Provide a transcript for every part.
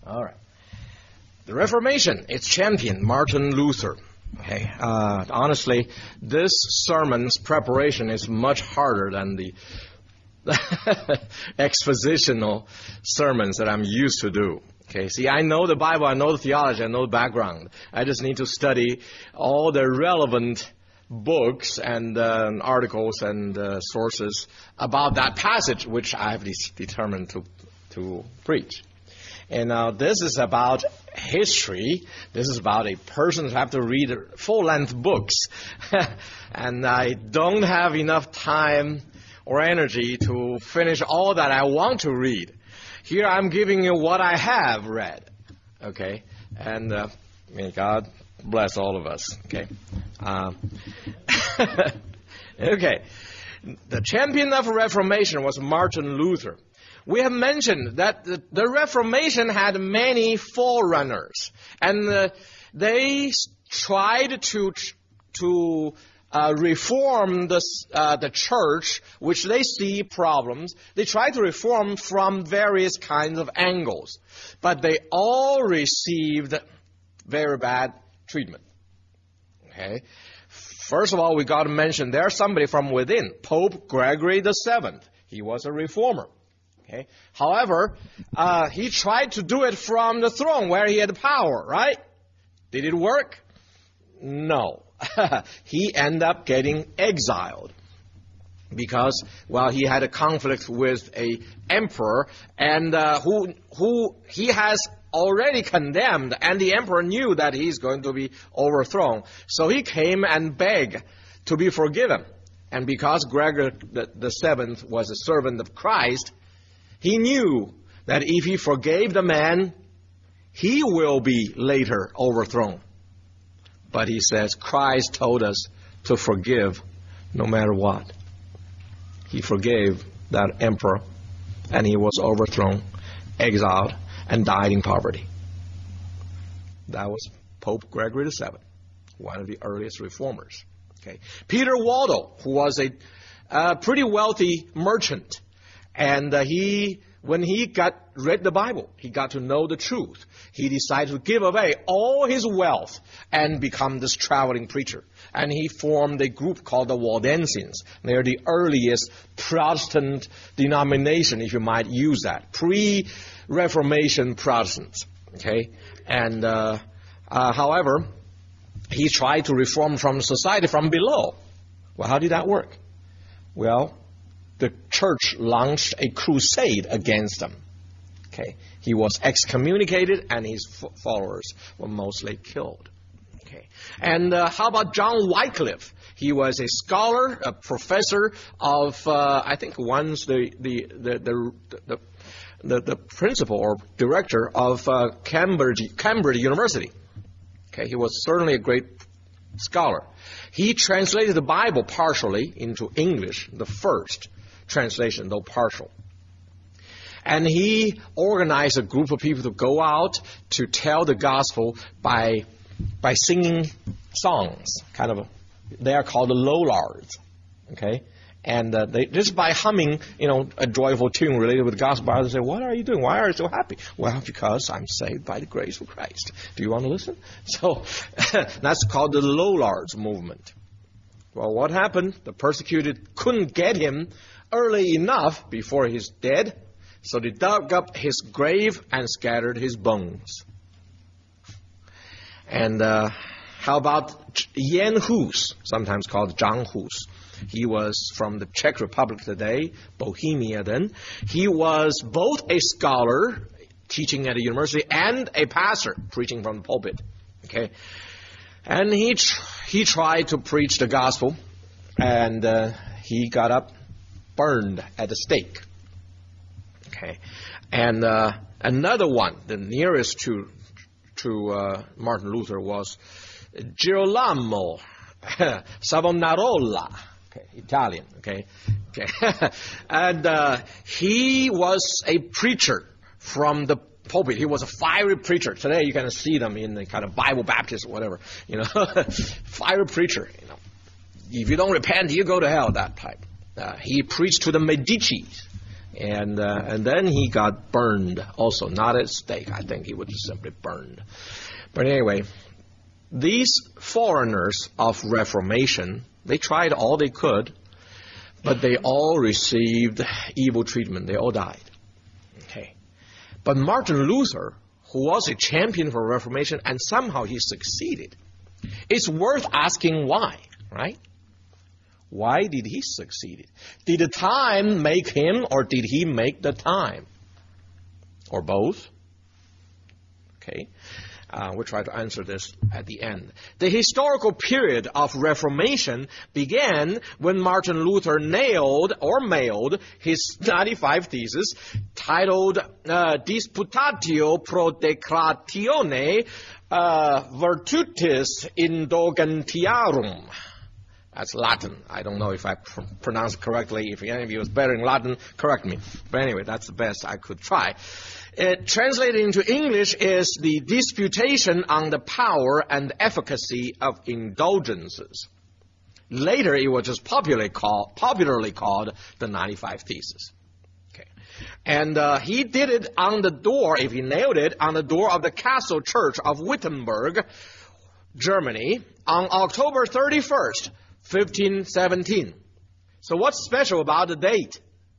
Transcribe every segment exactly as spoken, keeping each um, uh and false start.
All right. The Reformation, its champion, Martin Luther. Okay. Uh, honestly, this sermon's preparation is much harder than the expositional sermons that I'm used to do. Okay. See, I know the Bible, I know the theology, I know the background. I just need to study all the relevant books and uh, articles and uh, sources about that passage, which I have de- determined to to preach. And now uh, this is about history. This is about a person who have to read full-length books. And I don't have enough time or energy to finish all that I want to read. Here I'm giving you what I have read. Okay? And uh, may God bless all of us. Okay? Uh, okay. The champion of Reformation was Martin Luther. We have mentioned that the, the Reformation had many forerunners, and uh, they tried to to uh, reform the uh, the church, which they see problems. They tried to reform from various kinds of angles, but they all received very bad treatment. Okay, first of all, we got to mention there's somebody from within, Pope Gregory the Seventh. He was a reformer. Okay. However, uh, he tried to do it from the throne where he had power, right? Did it work? No. He ended up getting exiled because, well, he had a conflict with a emperor and uh, who who he has already condemned, and the emperor knew that he's going to be overthrown. So he came and begged to be forgiven. And because Gregory the, the Seventh was a servant of Christ, he knew that if he forgave the man, he will be later overthrown. But he says, Christ told us to forgive no matter what. He forgave that emperor, and he was overthrown, exiled, and died in poverty. That was Pope Gregory the Seventh, one of the earliest reformers. Okay. Peter Waldo, who was a uh, pretty wealthy merchant, and uh, he, when he got read the Bible, he got to know the truth. He decided to give away all his wealth and become this traveling preacher. And he formed a group called the Waldensians. They're the earliest Protestant denomination, if you might use that, pre-Reformation Protestants. Okay, and uh, uh, however, he tried to reform from society from below. Well, how did that work? Well, the church launched a crusade against him. Okay, he was excommunicated, and his followers were mostly killed. Okay, and uh, how about John Wycliffe? He was a scholar, a professor of, uh, I think, once the the the the, the, the, the principal or director of uh, Cambridge Cambridge University. Okay, he was certainly a great scholar. He translated the Bible partially into English, the first translation, though partial. And he organized a group of people to go out to tell the gospel by by singing songs, kind of, a, they are called the lollards, okay? And uh, they, just by humming, you know, a joyful tune related with the gospel, they say, what are you doing? Why are you so happy? Well, because I'm saved by the grace of Christ. Do you want to listen? So that's called the lollards movement. Well, what happened? The persecuted couldn't get him early enough before he's dead, so they dug up his grave and scattered his bones. And uh, how about Jan Hus, sometimes called John Hus? He was from the Czech Republic today, Bohemia then. He was both a scholar, teaching at a university, and a pastor, preaching from the pulpit. Okay, and he tr- he tried to preach the gospel, and uh, he got up, burned at the stake. Okay, and uh, another one, the nearest to to uh, Martin Luther, was Girolamo Savonarola. Okay, Italian. Okay, okay, and uh, he was a preacher from the pulpit. He was a fiery preacher. Today you can see them in the kind of Bible Baptist or whatever. You know, fiery preacher. You know, if you don't repent, you go to hell. That type. Uh, he preached to the Medicis, And uh, and then he got burned also, not at stake. I think he was just simply burned. But anyway, these foreigners of Reformation, they tried all they could, but they all received evil treatment. They all died. Okay. But Martin Luther, who was a champion for Reformation, and somehow he succeeded, it's worth asking why, right? Why did he succeed? Did the time make him, or did he make the time? Or both? Okay. Uh, we'll try to answer this at the end. The historical period of Reformation began when Martin Luther nailed or mailed his ninety-five Theses titled uh, Disputatio pro Declaratione uh, Virtutis Indulgentiarum. That's Latin. I don't know if I pr- pronounce it correctly. If any of you is better in Latin, correct me. But anyway, that's the best I could try. It translated into English is the Disputation on the Power and Efficacy of Indulgences. Later, it was just popularly called, popularly called the ninety-five Theses. Okay. And uh, he did it on the door, if he nailed it, on the door of the Castle Church of Wittenberg, Germany, on October thirty-first, fifteen seventeen. So what's special about the date?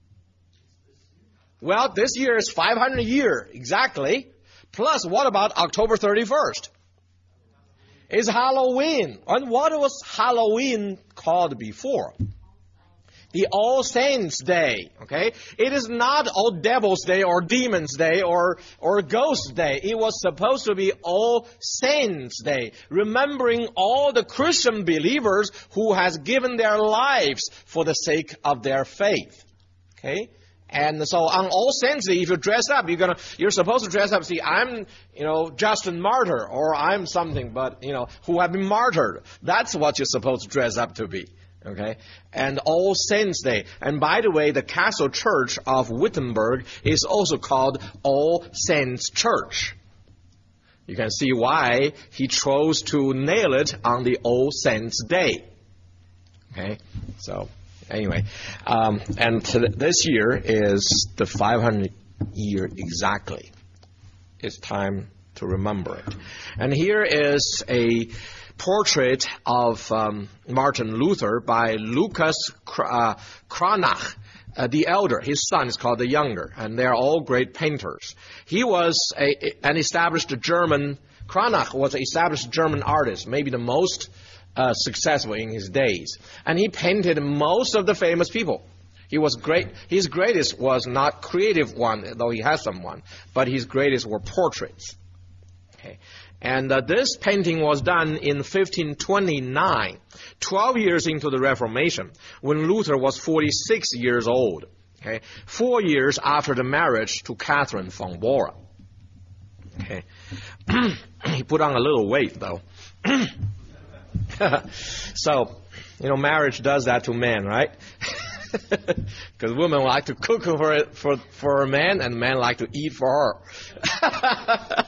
Well, this year is five hundred year, exactly. Plus, what about October thirty-first? It's Halloween. And what was Halloween called before? The All Saints Day, okay? It is not All Devil's Day or Demon's Day or, or Ghost Day. It was supposed to be All Saints Day, remembering all the Christian believers who has given their lives for the sake of their faith, okay? And so on All Saints Day, if you dress up, you're gonna, you're supposed to dress up. See, I'm, you know, Justin Martyr, or I'm something, but, you know, who have been martyred. That's what you're supposed to dress up to be. Okay, and All Saints Day. And by the way, the Castle Church of Wittenberg is also called All Saints Church. You can see why he chose to nail it on the All Saints Day. Okay, so anyway, um, and this year is the five hundredth year exactly. It's time to remember it. And here is a portrait of um, Martin Luther by Lucas uh, Cranach, uh, the elder. His son is called the younger, and they're all great painters. He was a, an established German, Cranach was an established German artist, maybe the most uh, successful in his days. And he painted most of the famous people. He was great. His greatest was not creative one, though he has some one, but his greatest were portraits. Okay. And uh, this painting was done in fifteen twenty-nine, twelve years into the Reformation, when Luther was forty-six years old, okay, four years after the marriage to Catherine von Bora. Okay. He put on a little weight, though. So, you know, marriage does that to men, right? Because women like to cook for, it, for, for a man, and men like to eat for her.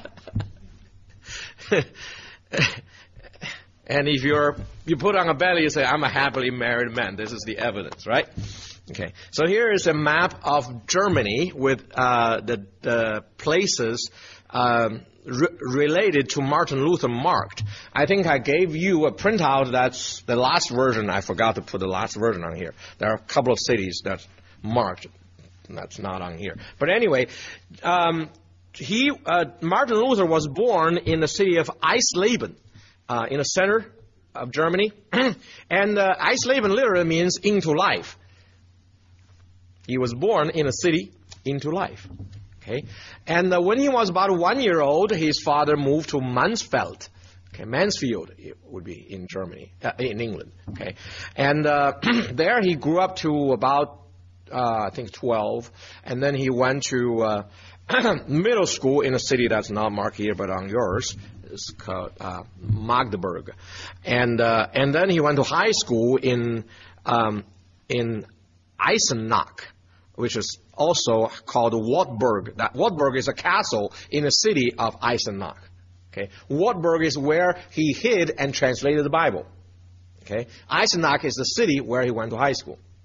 And if you're you put on a belly, you say, I'm a happily married man. This is the evidence, right? Okay. So here is a map of Germany with uh, the, the places um, re- related to Martin Luther marked. I think I gave you a printout. That's the last version. I forgot to put the last version on here. There are a couple of cities that's marked. That's not on here. But anyway, um, He, uh, Martin Luther was born in the city of Eisleben, uh, in the center of Germany. And uh, Eisleben literally means into life. He was born in a city into life. Okay, and uh, when he was about one year old, his father moved to Mansfeld. Okay, Mansfield it would be in Germany, uh, in England. Okay, and uh, there he grew up to about uh, I think twelve, and then he went to Uh, middle school in a city that's not marked here but on yours. It's called uh, Magdeburg. And uh, and then he went to high school in um, in Eisenach, which is also called Wartburg. That Wartburg is a castle in the city of Eisenach. Okay, Wartburg is where he hid and translated the Bible. Okay, Eisenach is the city where he went to high school.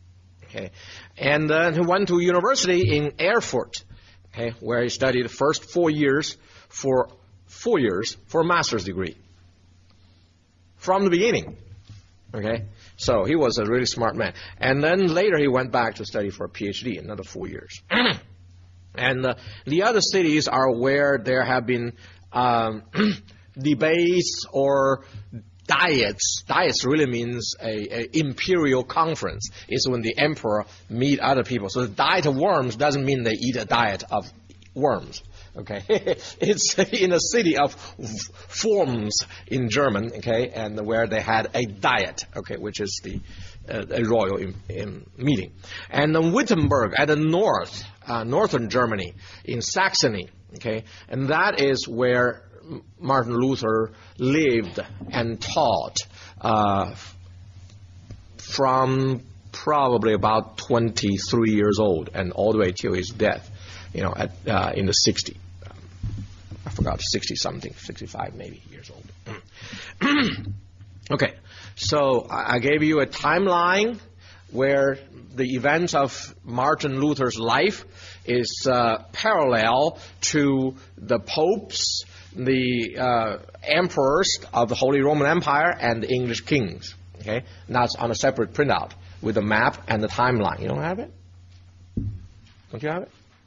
Okay, and then he went to university in Erfurt, okay, where he studied the first four years for four years for a master's degree from the beginning. Okay, so he was a really smart man. And then later he went back to study for a PhD, another four years. And uh, the other cities are where there have been um, debates or diets. Diets really means a, a imperial conference. It's when the emperor meet other people. So the diet of worms doesn't mean they eat a diet of worms. Okay, it's in a city of forms in German. Okay, and where they had a diet. Okay, which is the uh, a royal in, in meeting. And then Wittenberg at the north, uh, northern Germany, in Saxony. Okay, and that is where Martin Luther lived and taught uh, from probably about twenty-three years old and all the way till his death. You know, at uh, in the sixties. Um, I forgot, sixty-something, sixty-five maybe years old. Okay, so I gave you a timeline where the events of Martin Luther's life is uh, parallel to the popes, the uh, emperors of the Holy Roman Empire, and the English kings. Okay, and that's on a separate printout with the map and the timeline. You don't have it? Don't you have it?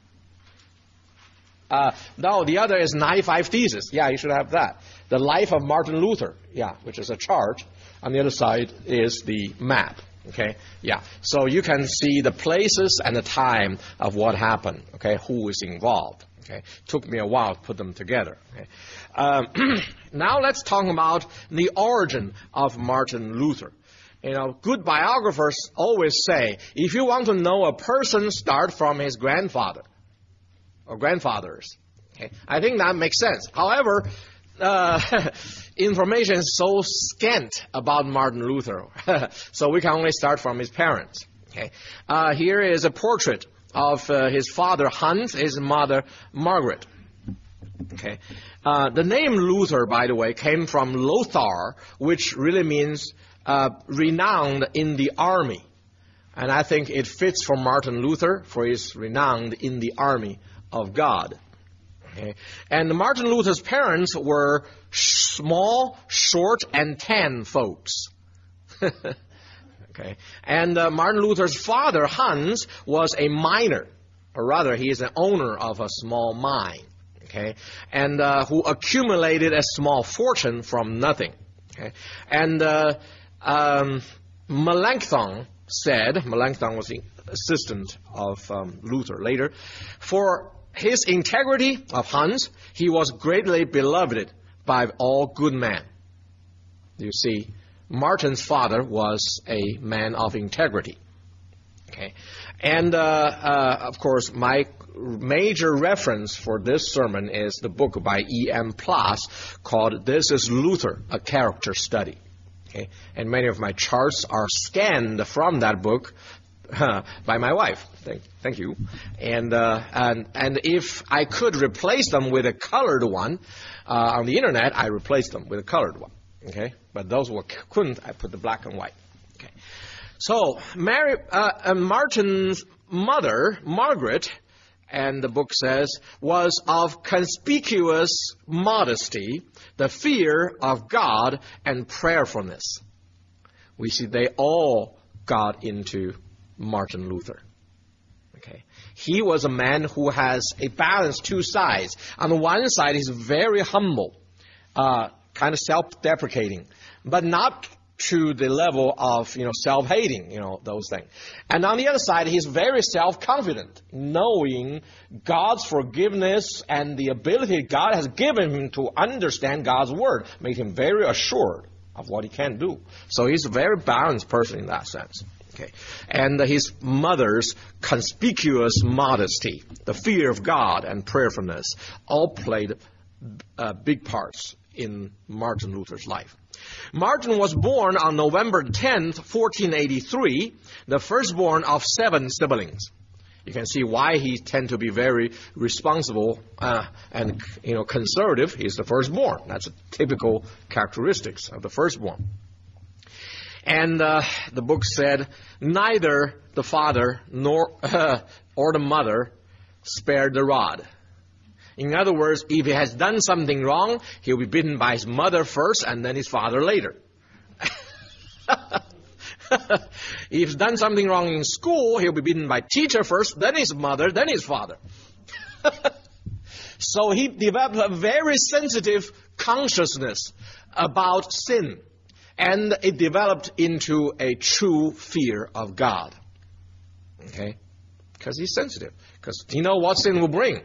Uh, no, the other is ninety-five Theses. Yeah, you should have that. The Life of Martin Luther, yeah, which is a chart. On the other side is the map, okay? Yeah, so you can see the places and the time of what happened, okay, who is involved, okay? Took me a while to put them together, okay? Um, now let's talk about the origin of Martin Luther. You know, good biographers always say, if you want to know a person, start from his grandfather. Or grandfathers. Okay. I think that makes sense. However, uh, information is so scant about Martin Luther, so we can only start from his parents. Okay. Uh, here is a portrait of uh, his father Hans, his mother Margaret. Okay. Uh, the name Luther, by the way, came from Lothar, which really means uh, renowned in the army. And I think it fits for Martin Luther, for he's renowned in the army of God. Okay. And Martin Luther's parents were small, short, and tan folks. Okay. And uh, Martin Luther's father, Hans, was a miner, or rather, he is an owner of a small mine. Okay. And uh, who accumulated a small fortune from nothing. Okay. And uh, um, Melanchthon said, Melanchthon was the assistant of um, Luther later, for his integrity of Hans, he was greatly beloved by all good men. You see, Martin's father was a man of integrity. Okay, and uh, uh, of course, my major reference for this sermon is the book by E M Plas called "This is Luther: A Character Study." Okay, and many of my charts are scanned from that book. Uh, by my wife. Thank, thank you. And, uh, and and if I could replace them with a colored one uh, on the internet, I replaced them with a colored one. Okay, but those who couldn't, I put the black and white. Okay, so Mary uh, uh, Martin's mother, Margaret, and the book says, was of conspicuous modesty, the fear of God, and prayerfulness. We see they all got into Martin Luther. Okay, he was a man who has a balanced two sides. On the one side, he's very humble, uh, kind of self-deprecating, but not to the level of, you know, self-hating, you know, those things. And on the other side, he's very self-confident, knowing God's forgiveness and the ability God has given him to understand God's word, make him very assured of what he can do. So he's a very balanced person in that sense. Okay. And his mother's conspicuous modesty, the fear of God, and prayerfulness all played uh, big parts in Martin Luther's life. Martin was born on November tenth, fourteen eighty-three, the firstborn of seven siblings. You can see why he tended to be very responsible uh, and, you know, conservative. He's the firstborn. That's a typical characteristics of the firstborn. And uh, the book said, neither the father nor uh, or the mother spare the rod. In other words, if he has done something wrong, he'll be beaten by his mother first and then his father later. If he's done something wrong in school, he'll be beaten by teacher first, then his mother, then his father. So he developed a very sensitive consciousness about sin. And it developed into a true fear of God. Okay? Because he's sensitive. Because he knows what sin will bring.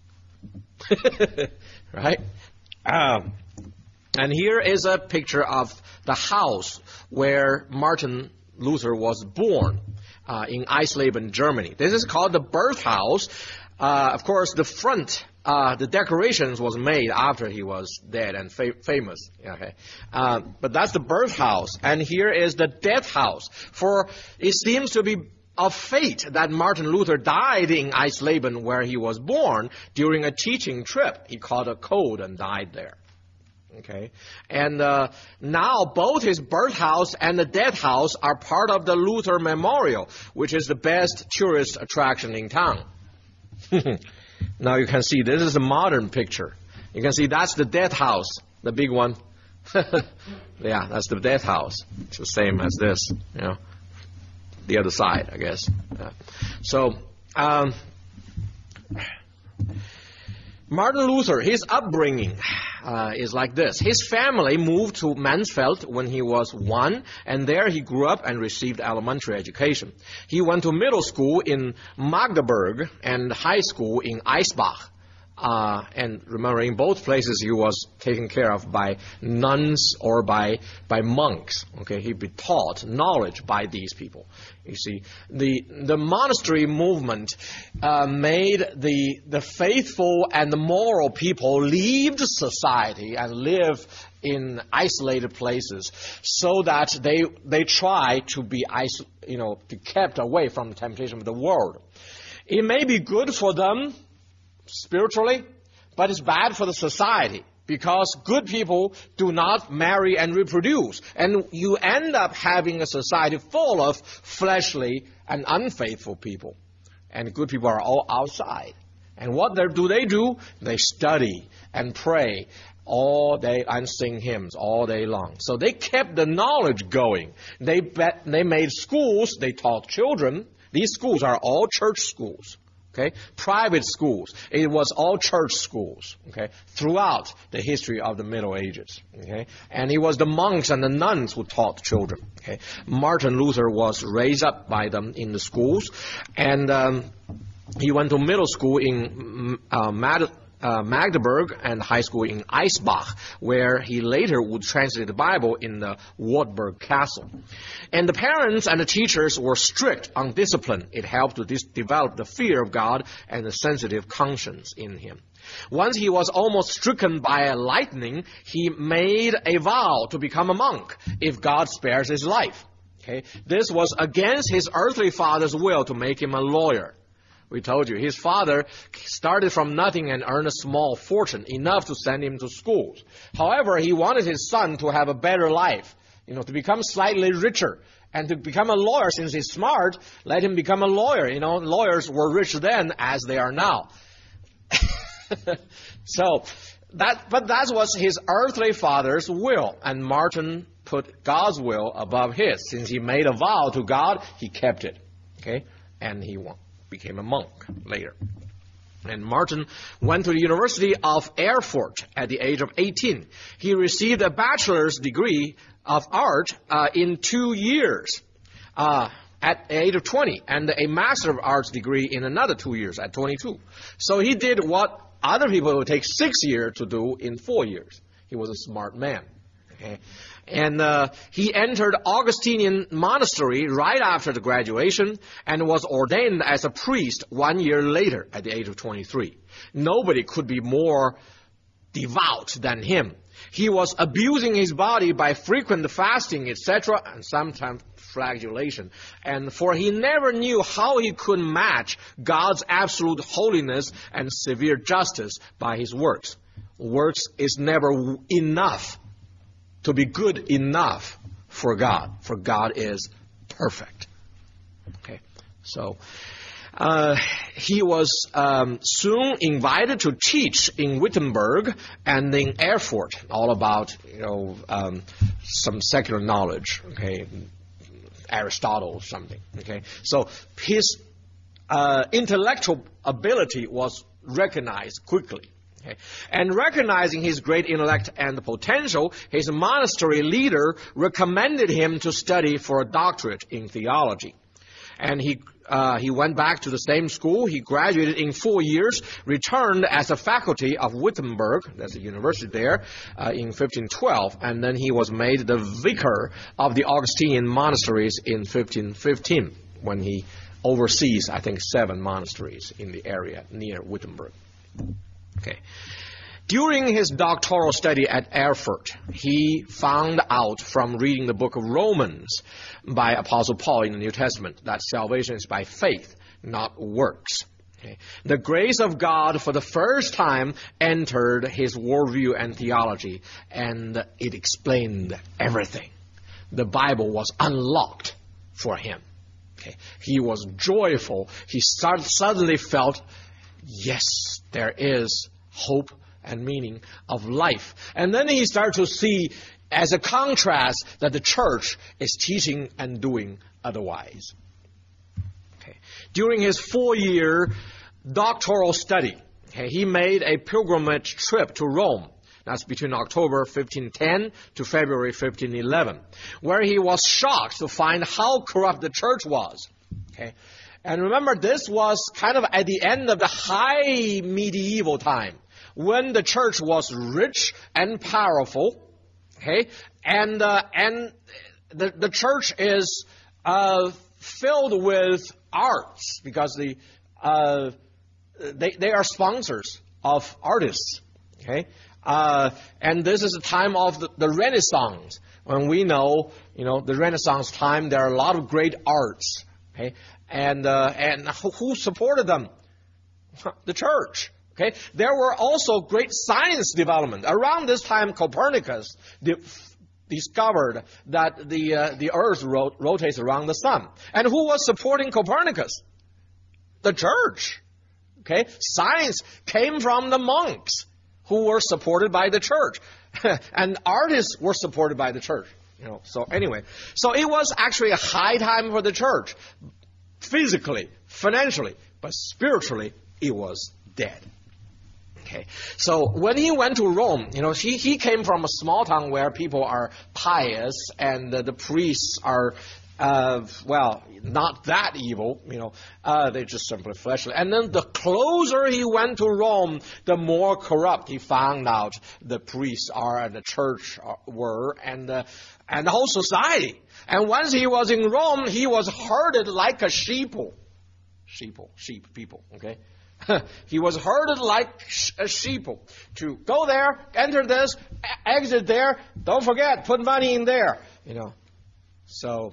Right? Um, and here is a picture of the house where Martin Luther was born uh, in Eisleben, Germany. This is called the birth house. Uh, of course, the front, uh, the decorations was made after he was dead and fa- famous. Okay, uh, but that's the birth house, and here is the death house. For it seems to be of fate that Martin Luther died in Eisleben, where he was born, during a teaching trip. He caught a cold and died there. Okay, and uh, now both his birth house and the death house are part of the Luther Memorial, which is the best tourist attraction in town. Now you can see this is a modern picture. You can see that's the death house, the big one. Yeah, that's the death house. It's the same as this, you know, the other side, I guess. Yeah. So, um, Martin Luther, his upbringing uh, is like this. His family moved to Mansfeld when he was one, and there he grew up and received elementary education. He went to middle school in Magdeburg and high school in Eisbach. Uh, and remember, in both places he was taken care of by nuns or by by monks. Okay, he'd be taught knowledge by these people. You see, the the monastery movement uh, made the the faithful and the moral people leave the society and live in isolated places, so that they they try to be iso- you know be kept away from the temptation of the world. It may be good for them spiritually, but it's bad for the society, because good people do not marry and reproduce, and you end up having a society full of fleshly and unfaithful people, and good people are all outside. And what do they do? They study and pray all day and sing hymns all day long. So they kept the knowledge going. They bet, they made schools. They taught children. These schools are all church schools. Okay, private schools. It was all church schools. Okay, throughout the history of the Middle Ages. Okay, and it was the monks and the nuns who taught children. Okay, Martin Luther was raised up by them in the schools, and um, he went to middle school in uh, Mad- uh, Magdeburg and high school in Eisbach, where he later would translate the Bible in the Wartburg Castle. And the parents and the teachers were strict on discipline. It helped to dis- develop the fear of God and the sensitive conscience in him. Once he was almost stricken by a lightning, he made a vow to become a monk if God spares his life. Okay? This was against his earthly father's will to make him a lawyer. We told you, his father started from nothing and earned a small fortune, enough to send him to schools. However, he wanted his son to have a better life, you know, to become slightly richer. And to become a lawyer, since he's smart, let him become a lawyer. You know, lawyers were rich then as they are now. So, that, but that was his earthly father's will. And Martin put God's will above his. Since he made a vow to God, he kept it. Okay? And he won. Became a monk later. And Martin went to the University of Erfurt at the age of eighteen. He received a bachelor's degree of art uh, in two years uh, at the age of twenty, and a master of arts degree in another two years at twenty-two. So he did what other people would take six years to do in four years. He was a smart man. Okay? And uh, he entered Augustinian monastery right after the graduation and was ordained as a priest one year later at the age of twenty-three. Nobody could be more devout than him. He was abusing his body by frequent fasting, et cetera, and sometimes flagellation. And for he never knew how he could match God's absolute holiness and severe justice by his works. Works is never enough to be good enough for God, for God is perfect. Okay, So uh, he was um, soon invited to teach in Wittenberg and in Erfurt, all about you know um, some secular knowledge. Okay, Aristotle or something. Okay, so his uh, intellectual ability was recognized quickly. Okay. And recognizing his great intellect and potential, his monastery leader recommended him to study for a doctorate in theology. And he uh, he went back to the same school. He graduated in four years, returned as a faculty of Wittenberg, that's a university there, uh, in fifteen twelve. And then he was made the vicar of the Augustinian monasteries in fifteen fifteen, when he oversees, I think, seven monasteries in the area near Wittenberg. Okay. During his doctoral study at Erfurt, he found out from reading the book of Romans by Apostle Paul in the New Testament that salvation is by faith, not works. Okay. The grace of God for the first time entered his worldview and theology, and it explained everything. The Bible was unlocked for him. Okay. He was joyful. He start, suddenly felt, yes, there is hope and meaning of life. And then he started to see, as a contrast, that the church is teaching and doing otherwise. Okay. During his four-year doctoral study, okay, he made a pilgrimage trip to Rome. That's between October fifteen ten to February fifteen eleven, where he was shocked to find how corrupt the church was. Okay. And remember, this was kind of at the end of the high medieval time, when the church was rich and powerful, okay, and uh, and the the church is uh, filled with arts, because the uh, they they are sponsors of artists, okay, uh, and this is a time of the, the Renaissance, when we know, you know, the Renaissance time, there are a lot of great arts, okay. And uh, and who supported them? The church. Okay. There were also great science development. Around this time, Copernicus di- discovered that the uh, the Earth rot- rotates around the sun. And who was supporting Copernicus? The church. Okay. Science came from the monks, who were supported by the church, and artists were supported by the church. You know. So anyway, so it was actually a high time for the church. Physically, financially, but spiritually, it was dead. Okay, so when he went to Rome, you know, he, he came from a small town where people are pious and uh, the priests are, uh, well, not that evil, you know, uh, they're just simply fleshly. And then the closer he went to Rome, the more corrupt he found out the priests are and the church are, were, and uh, and the whole society. And once he was in Rome, he was herded like a sheeple. Sheeple, sheep, people, okay? He was herded like a sheeple. To go there, enter this, exit there, don't forget, put money in there, you know. So,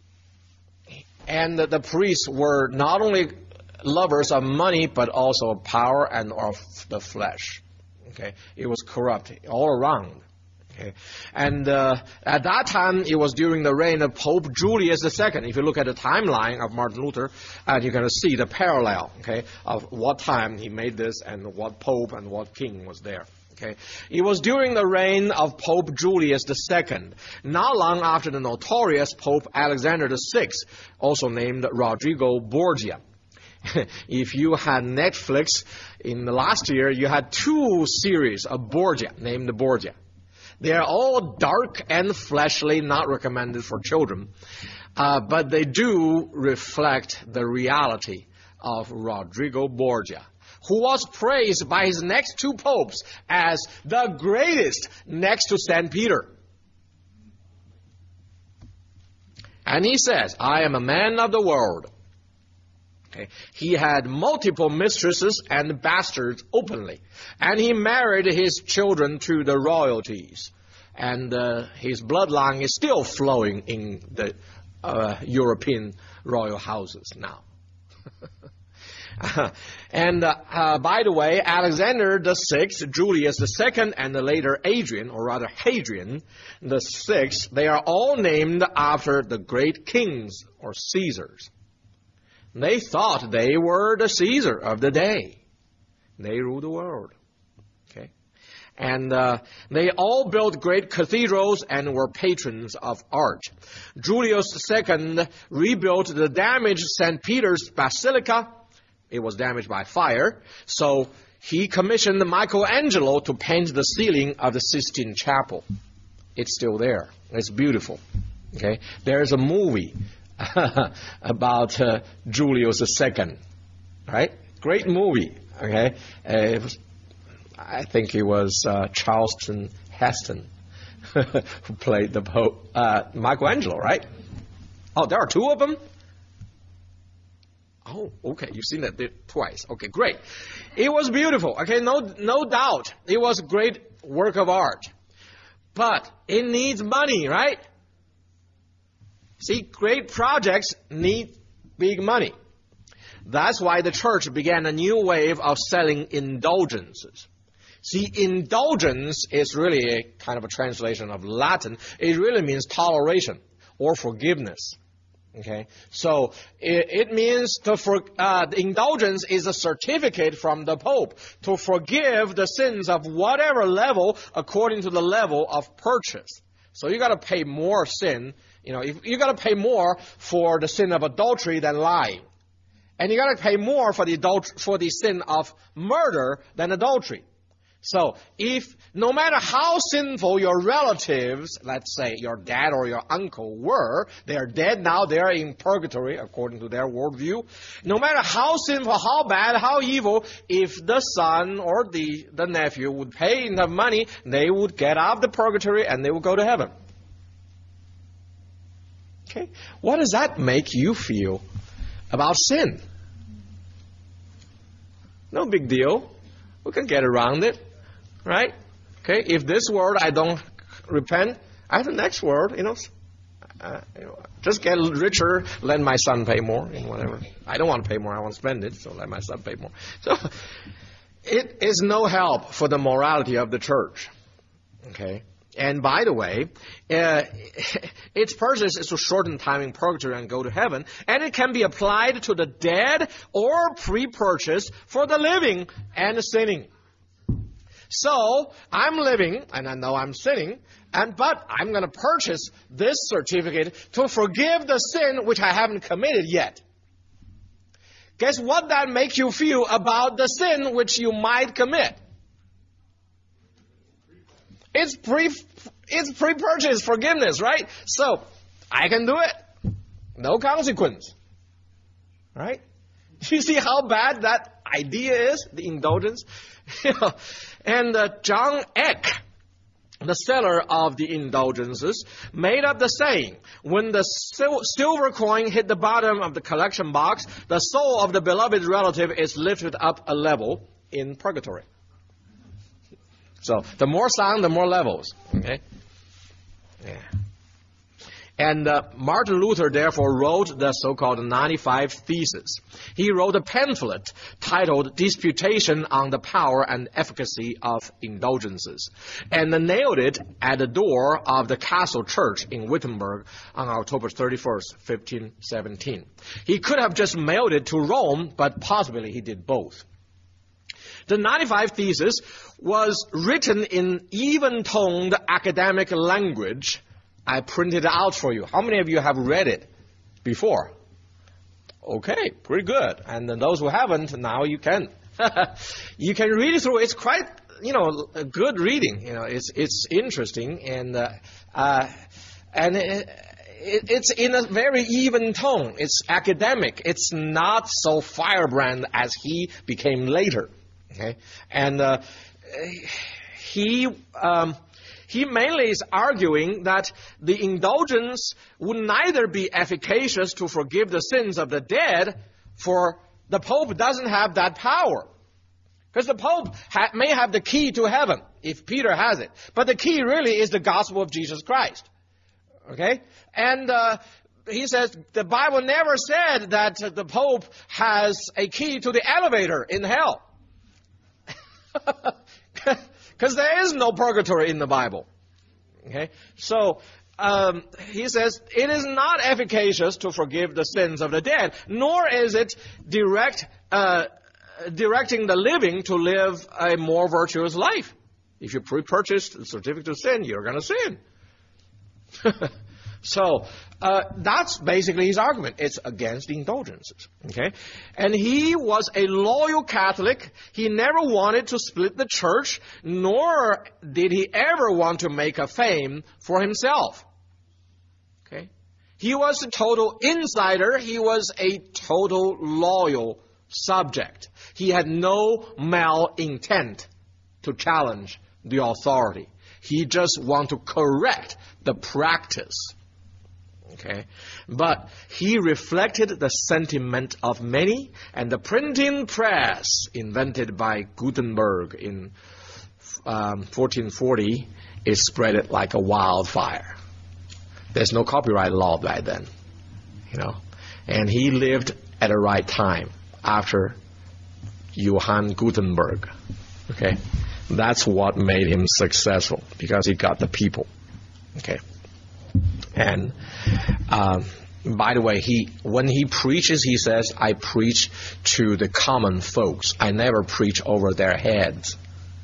and the, the priests were not only lovers of money, but also of power and of the flesh, okay? It was corrupt all around. Okay. And uh, at that time, it was during the reign of Pope Julius the Second. If you look at the timeline of Martin Luther, and you're going to see the parallel, okay, of what time he made this and what pope and what king was there. Okay. It was during the reign of Pope Julius the Second, not long after the notorious Pope Alexander the Sixth, also named Rodrigo Borgia. If you had Netflix in the last year, you had two series of Borgia, named Borgia. They are all dark and fleshly, not recommended for children, uh, but they do reflect the reality of Rodrigo Borgia, who was praised by his next two popes as the greatest next to Saint Peter. And he says, I am a man of the world. Okay. He had multiple mistresses and bastards openly, and he married his children to the royalties, and uh, his bloodline is still flowing in the uh, European royal houses now. And uh, uh, by the way, Alexander the Sixth, Julius the Second, and the later Adrian, or rather Hadrian the Sixth, they are all named after the great kings or Caesars. They thought they were the Caesar of the day. They ruled the world. Okay? And uh, they all built great cathedrals and were patrons of art. Julius the Second rebuilt the damaged Saint Peter's Basilica. It was damaged by fire. So he commissioned Michelangelo to paint the ceiling of the Sistine Chapel. It's still there. It's beautiful. Okay? There's a movie about uh, Julius the Second. Right? Great movie. Okay? Uh, it was, I think it was uh, Charleston Heston who played the Pope. Uh, Michelangelo, right? Oh, there are two of them? Oh, okay. You've seen that twice. Okay, great. It was beautiful. Okay, no, no doubt. It was a great work of art. But it needs money, right? See, great projects need big money. That's why the church began a new wave of selling indulgences. See, indulgence is really a kind of a translation of Latin. It really means toleration or forgiveness. Okay, so it, it means to for, uh, the indulgence is a certificate from the Pope to forgive the sins of whatever level according to the level of purchase. So you got to pay more sin. You know, if, you got to pay more for the sin of adultery than lying, and you got to pay more for the adult for the sin of murder than adultery. So if, no matter how sinful your relatives, let's say your dad or your uncle were, they are dead now, they are in purgatory according to their worldview. No matter how sinful, how bad, how evil, if the son or the, the nephew would pay enough money, they would get out of the purgatory and they would go to heaven. Okay? What does that make you feel about sin? No big deal. We can get around it. Right? Okay. If this world I don't repent, I have the next world. You know, uh, you know, just get richer. Let my son pay more. You know, whatever. I don't want to pay more. I want to spend it. So let my son pay more. So it is no help for the morality of the church. Okay. And by the way, uh, its purpose is to shorten time in purgatory and go to heaven, and it can be applied to the dead or pre-purchased for the living and sinning. So, I'm living, and I know I'm sinning, and but I'm going to purchase this certificate to forgive the sin which I haven't committed yet. Guess what that makes you feel about the sin which you might commit? It's pre, it's pre-purchase forgiveness, right? So, I can do it. No consequence. Right? You see how bad that idea is, the indulgence? You know, and uh, John Eck, the seller of the indulgences, made up the saying, when the sil- silver coin hit the bottom of the collection box, the soul of the beloved relative is lifted up a level in purgatory. So, the more sound, the more levels. Okay? Yeah. And uh, Martin Luther, therefore, wrote the so-called ninety-five Theses. He wrote a pamphlet titled Disputation on the Power and Efficacy of Indulgences, and nailed it at the door of the Castle Church in Wittenberg on October thirty-first, fifteen seventeen. He could have just mailed it to Rome, but possibly he did both. The ninety-five Theses was written in even-toned academic language. I printed it out for you. How many of you have read it before? Okay, pretty good. And then those who haven't, now you can. You can read it through. It's quite, you know, a good reading. You know, it's it's interesting and uh, uh, and it, it, it's in a very even tone. It's academic. It's not so firebrand as he became later. Okay, and uh, he. Um, He mainly is arguing that the indulgence would neither be efficacious to forgive the sins of the dead, for the Pope doesn't have that power. Because the Pope ha- may have the key to heaven, if Peter has it. But the key really is the gospel of Jesus Christ. Okay? And uh, he says the Bible never said that the Pope has a key to the elevator in hell. Because there is no purgatory in the Bible. Okay? So, um, he says, it is not efficacious to forgive the sins of the dead, nor is it direct, uh, directing the living to live a more virtuous life. If you pre-purchased the certificate of sin, you're going to sin. So uh, that's basically his argument. It's against indulgences. Okay, and he was a loyal Catholic. He never wanted to split the church, nor did he ever want to make a fame for himself. Okay, he was a total insider. He was a total loyal subject. He had no malintent to challenge the authority. He just wanted to correct the practice. Okay, but he reflected the sentiment of many, and the printing press invented by Gutenberg in um, fourteen forty is spread it like a wildfire. There's no copyright law back then, you know, and he lived at the right time after Johann Gutenberg. Okay, that's what made him successful, because he got the people. Okay. And uh, by the way, he when he preaches, he says, I preach to the common folks. I never preach over their heads.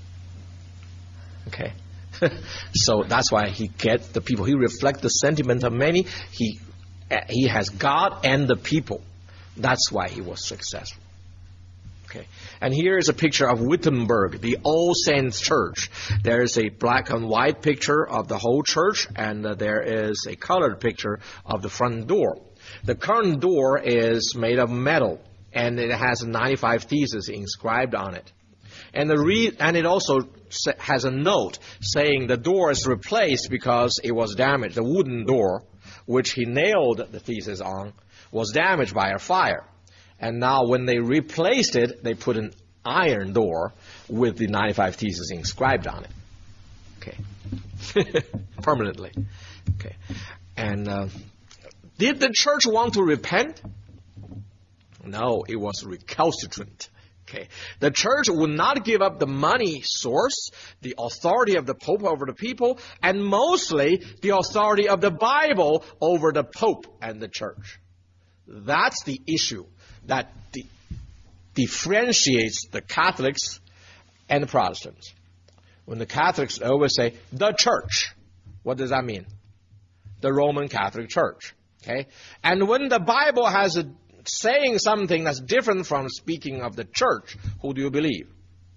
Okay. So that's why he gets the people. He reflects the sentiment of many. He, he has God and the people. That's why he was successful. Okay. And here is a picture of Wittenberg, the All Saints Church. There is a black and white picture of the whole church, and uh, there is a colored picture of the front door. The current door is made of metal, and it has ninety-five theses inscribed on it. And, the re- and it also has a note saying the door is replaced because it was damaged. The wooden door, which he nailed the theses on, was damaged by a fire. And now when they replaced it, they put an iron door with the ninety-five theses inscribed on it. Okay. Permanently. Okay. And uh, did the church want to repent? No, it was recalcitrant. Okay. The church would not give up the money source, the authority of the Pope over the people, and mostly the authority of the Bible over the Pope and the church. That's the issue that di- differentiates the Catholics and the Protestants. When the Catholics always say, the church, what does that mean? The Roman Catholic Church. Okay? And when the Bible has a saying something that's different from speaking of the church, who do you believe?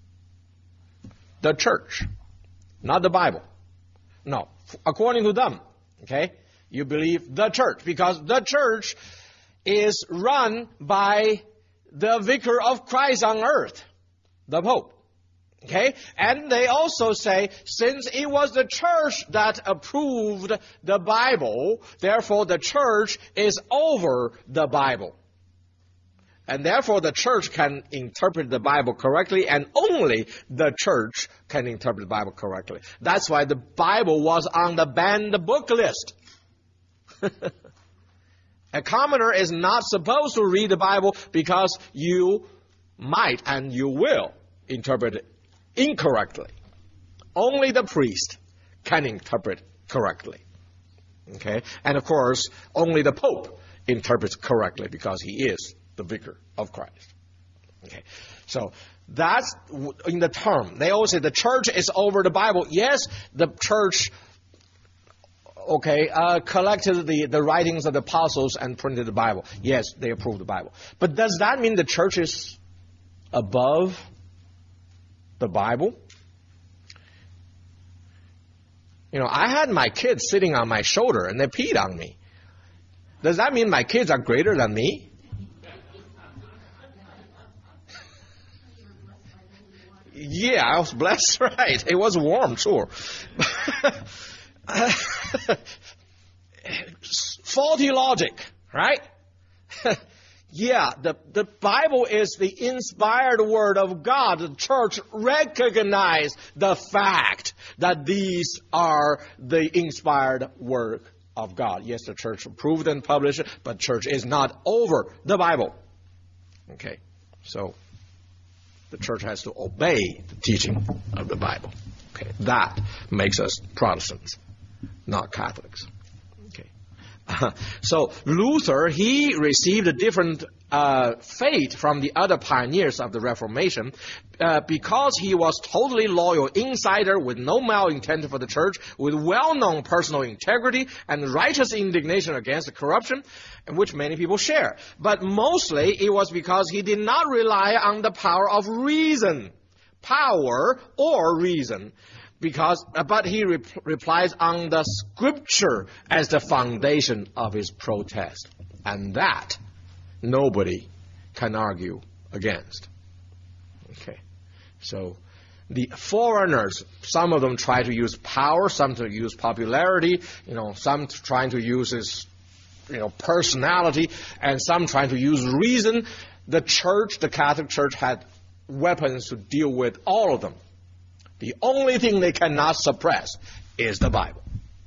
The church, not the Bible. No, according to them, okay, you believe the church, because the church is run by the vicar of Christ on earth, the Pope. Okay? And they also say, since it was the church that approved the Bible, therefore the church is over the Bible. And therefore the church can interpret the Bible correctly, and only the church can interpret the Bible correctly. That's why the Bible was on the banned book list. A commoner is not supposed to read the Bible because you might and you will interpret it incorrectly. Only the priest can interpret correctly. Okay? And of course, only the Pope interprets correctly because he is the vicar of Christ. Okay? So that's in the term. They always say the church is over the Bible. Yes, the church Okay, uh, collected the, the writings of the apostles and printed the Bible. Yes, they approved the Bible. But does that mean the church is above the Bible? You know, I had my kids sitting on my shoulder and they peed on me. Does that mean my kids are greater than me? Yeah, I was blessed, right. It was warm, sure. Faulty logic, right? Yeah, the, the Bible is the inspired word of God. The church recognized the fact that these are the inspired word of God. Yes, the church approved and published it, but church is not over the Bible. Okay, so the church has to obey the teaching of the Bible. Okay, that makes us Protestants, not Catholics. So Luther, he received a different uh, fate from the other pioneers of the Reformation uh, because he was totally loyal insider with no malintent for the church, with well-known personal integrity and righteous indignation against the corruption, which many people share. But mostly it was because he did not rely on the power of reason, power or reason. Because, but he re- replies on the Scripture as the foundation of his protest. And that nobody can argue against. Okay. So the foreigners, some of them try to use power, some to use popularity, you know, some trying to use his, you know, personality, and some trying to use reason. The church, the Catholic Church, had weapons to deal with all of them. The only thing they cannot suppress is the Bible.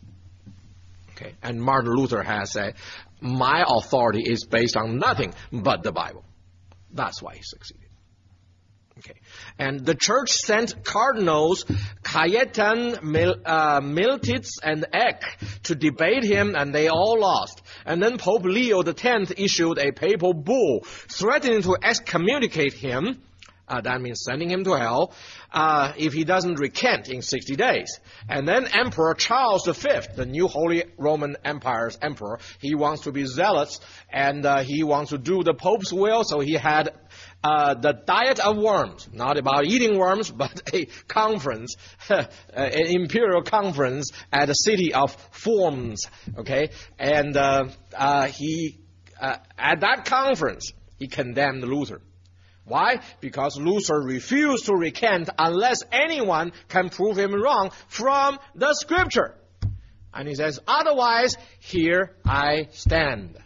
Okay, and Martin Luther has said, my authority is based on nothing but the Bible. That's why he succeeded. Okay, and the church sent cardinals Cajetan, Mil, uh, Miltitz, and Eck to debate him, and they all lost. And then Pope Leo the tenth issued a papal bull threatening to excommunicate him. Uh, that means sending him to hell, uh, if he doesn't recant in sixty days. And then Emperor Charles the fifth, the new Holy Roman Empire's emperor, he wants to be zealous, and uh, he wants to do the Pope's will, so he had uh, the Diet of Worms, not about eating worms, but a conference, an imperial conference at the city of Worms, okay? And uh, uh, he, uh, at that conference, he condemned Luther. Why? Because Luther refused to recant unless anyone can prove him wrong from the Scripture. And he says, otherwise, here I stand.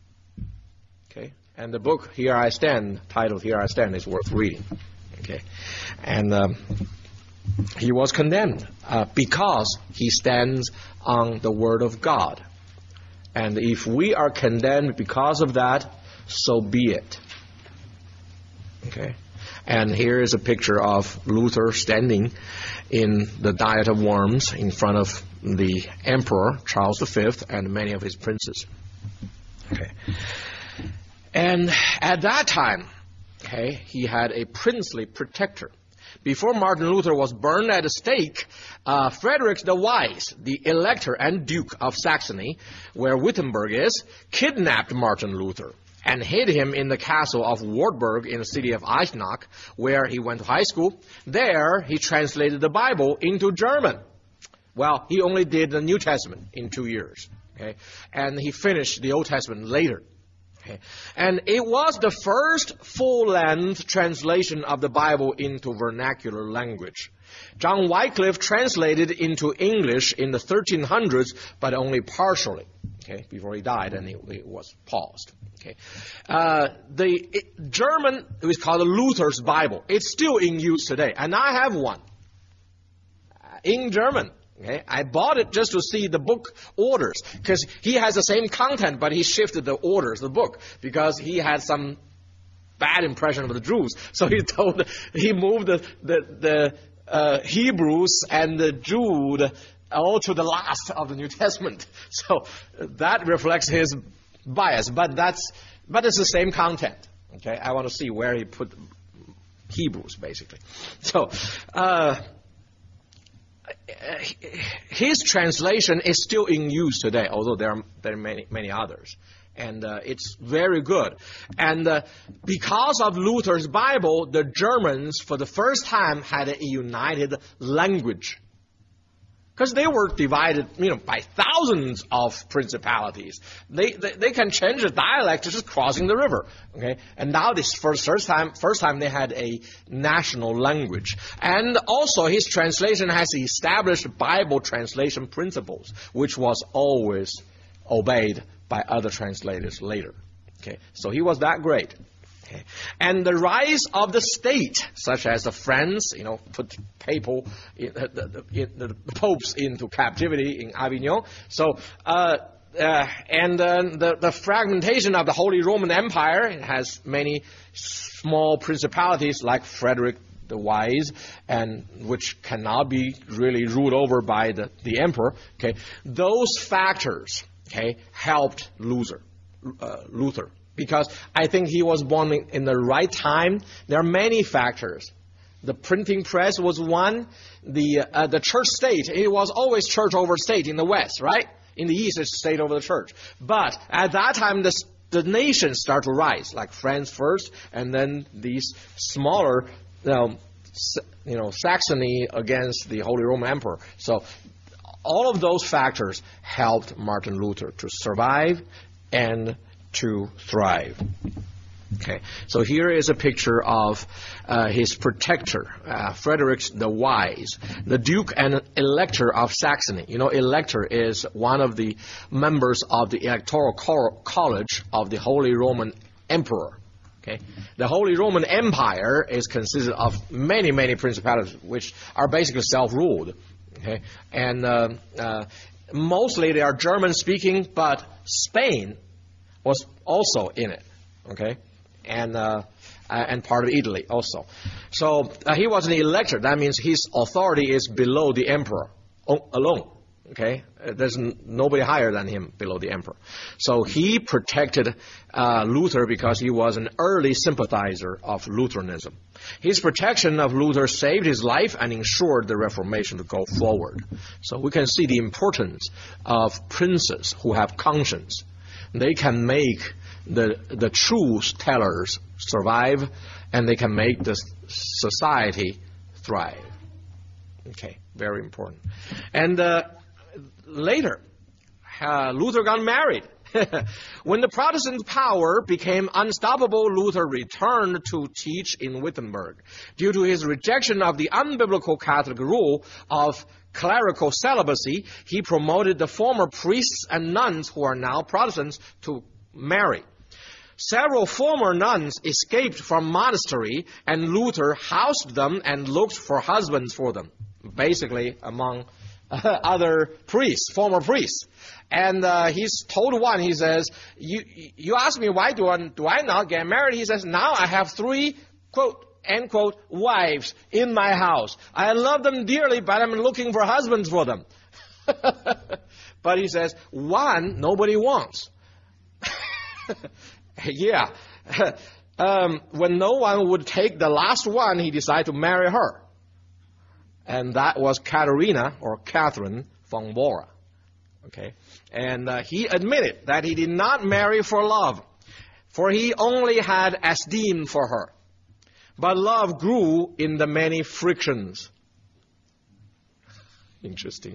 Okay? And the book, Here I Stand, titled Here I Stand, is worth reading. Okay? And um, he was condemned uh, because he stands on the Word of God. And if we are condemned because of that, so be it. Okay, and here is a picture of Luther standing in the Diet of Worms in front of the Emperor Charles the fifth and many of his princes. Okay, and at that time, okay, he had a princely protector. Before Martin Luther was burned at the stake, uh, Frederick the Wise, the Elector and Duke of Saxony, where Wittenberg is, kidnapped Martin Luther and hid him in the castle of Wartburg in the city of Eisenach, where he went to high school. There, he translated the Bible into German. Well, he only did the New Testament in two years. Okay? And he finished the Old Testament later. Okay? And it was the first full-length translation of the Bible into vernacular language. John Wycliffe translated into English in the thirteen hundreds, but only partially. Okay, before he died, and it, it was paused. Okay, uh, the it, German is called Luther's Bible. It's still in use today, and I have one uh, in German. Okay, I bought it just to see the book orders because he has the same content, but he shifted the orders, the book, because he had some bad impression of the Jews. So he told he moved the the, the uh, Hebrews and the Jude all to the last of the New Testament. So that reflects his bias, but that's but it's the same content. Okay, I want to see where he put Hebrews, basically. So uh, his translation is still in use today, although there are there are many many others, and uh, it's very good. And uh, because of Luther's Bible, the Germans, for the first time, had a united language. Because they were divided, you know, by thousands of principalities. They, they they can change the dialect just crossing the river, okay? And now this first first time first time they had a national language. And also his translation has established Bible translation principles, which was always obeyed by other translators later. Okay, so he was that great. Okay. And the rise of the state, such as the French, you know, put papal, in, uh, the, the, in, the popes into captivity in Avignon. So, uh, uh, and uh, the, the fragmentation of the Holy Roman Empire, it has many small principalities like Frederick the Wise, and which cannot be really ruled over by the, the emperor. Okay, those factors, okay, helped Luther. Uh, Luther. Because I think he was born in, in the right time. There are many factors. The printing press was one. The uh, the church state, it was always church over state in the West, right? In the East, it's state over the church. But at that time, the, the nations start to rise, like France first, and then these smaller, you know, you know, Saxony against the Holy Roman Emperor. So all of those factors helped Martin Luther to survive and to thrive. Okay, so here is a picture of uh, his protector, uh, Frederick the Wise, the Duke and Elector of Saxony. You know, Elector is one of the members of the Electoral College of the Holy Roman Emperor. Okay, the Holy Roman Empire is consisted of many, many principalities, which are basically self-ruled. Okay, and uh, uh, mostly they are German-speaking, but Spain was also in it. Okay. And uh, and part of Italy also. So uh, he was an elector. That means his authority is below the emperor alone. Okay, there's n- nobody higher than him below the emperor. So he protected uh, Luther because he was an early sympathizer of Lutheranism. His protection of Luther saved his life and ensured the Reformation to go forward. So we can see the importance of princes who have conscience. They can make the the truth tellers survive, and they can make the society thrive. Okay, very important. And uh, later, uh, Luther got married. When the Protestant power became unstoppable, Luther returned to teach in Wittenberg. Due to his rejection of the unbiblical Catholic rule of clerical celibacy, he promoted the former priests and nuns who are now Protestants to marry. Several former nuns escaped from monastery, and Luther housed them and looked for husbands for them, basically among uh, other priests, former priests. And uh, he's told one, he says, you you ask me why do I, do I not get married? He says, now I have three, quote, end quote, wives in my house. I love them dearly, but I'm looking for husbands for them. But he says, one nobody wants. Yeah. um, when no one would take the last one, he decided to marry her. And that was Katharina, or Catherine von Bora. Okay. And uh, he admitted that he did not marry for love, for he only had esteem for her. But love grew in the many frictions. Interesting.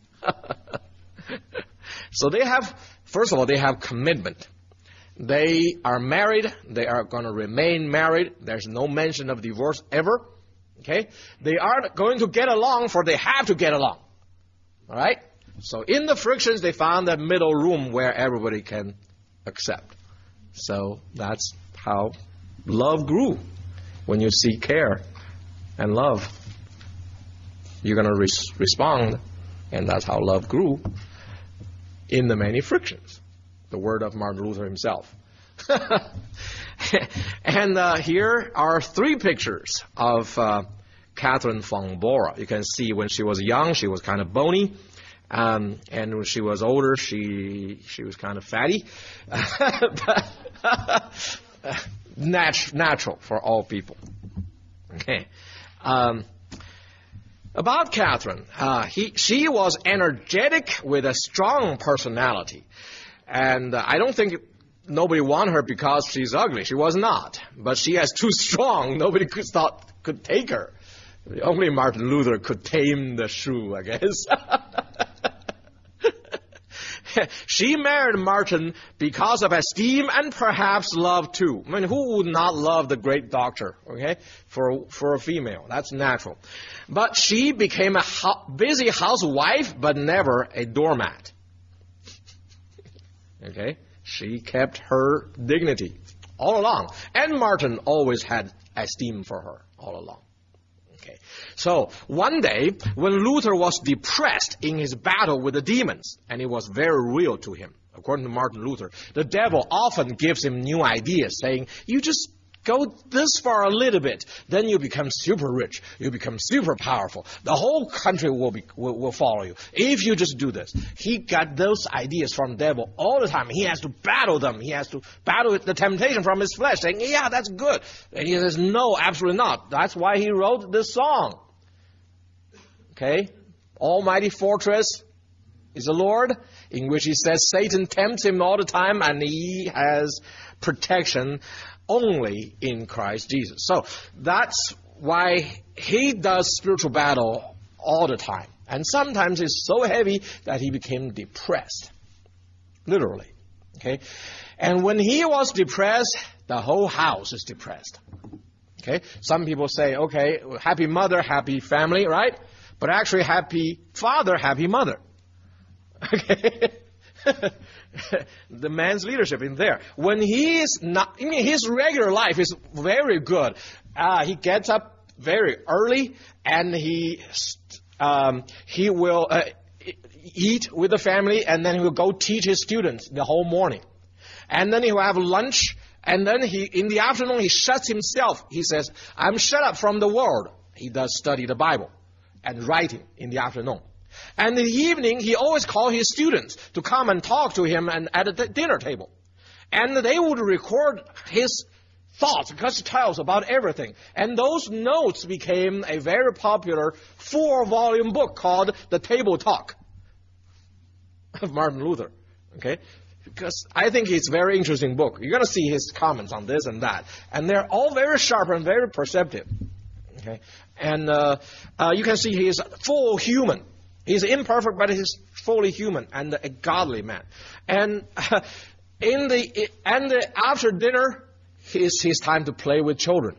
So they have, first of all, they have commitment. They are married. They are going to remain married. There's no mention of divorce ever. Okay? They are going to get along, for they have to get along. All right? So in the frictions, they found that middle room where everybody can accept. So that's how love grew. When you see care and love, you're going to res- respond. And that's how love grew in the many frictions. The word of Martin Luther himself. And uh, here are three pictures of uh, Catherine von Bora. You can see when she was young, she was kind of bony. Um, and when she was older, she she was kind of fatty. But, nat- natural for all people. Okay. Um, about Catherine, uh, he, she was energetic with a strong personality. And uh, I don't think nobody wanted her because she's ugly. She was not. But she is too strong. Nobody could thought could take her. Only Martin Luther could tame the shrew, I guess. She married Martin because of esteem and perhaps love too. I mean, who would not love the great doctor, okay, for, for a female? That's natural. But she became a ho- busy housewife, but never a doormat. Okay? She kept her dignity all along. And Martin always had esteem for her all along. Okay. So one day, when Luther was depressed in his battle with the demons, and it was very real to him, according to Martin Luther, the devil often gives him new ideas, saying, you just Go this far a little bit, then you become super rich. You become super powerful. The whole country will be will, will follow you if you just do this. He got those ideas from the devil all the time. He has to battle them. He has to battle the temptation from his flesh, saying, yeah, that's good. And he says, no, absolutely not. That's why he wrote this song. Okay? Almighty fortress is the Lord, in which he says Satan tempts him all the time, and he has protection only in Christ Jesus. So that's why he does spiritual battle all the time. And sometimes it's so heavy that he became depressed. Literally. Okay? And when he was depressed, the whole house is depressed. Okay? Some people say, okay, happy mother, happy family, right? But actually happy father, happy mother. Okay? The man's leadership in there. When he is not, I mean, his regular life is very good. Uh, he gets up very early, and he um, he will uh, eat with the family, and then he will go teach his students the whole morning, and then he will have lunch, and then he in the afternoon he shuts himself. He says, "I'm shut up from the world." He does study the Bible and writing in the afternoon. And in the evening, he always called his students to come and talk to him and at the dinner table. And they would record his thoughts, because he tells about everything. And those notes became a very popular four-volume book called The Table Talk of Martin Luther. Okay? Because I think it's a very interesting book. You're going to see his comments on this and that. And they're all very sharp and very perceptive. Okay? And uh, uh, you can see he is full human. He's imperfect, but he's fully human and a godly man. And uh, in the and the, after dinner, it's his time to play with children.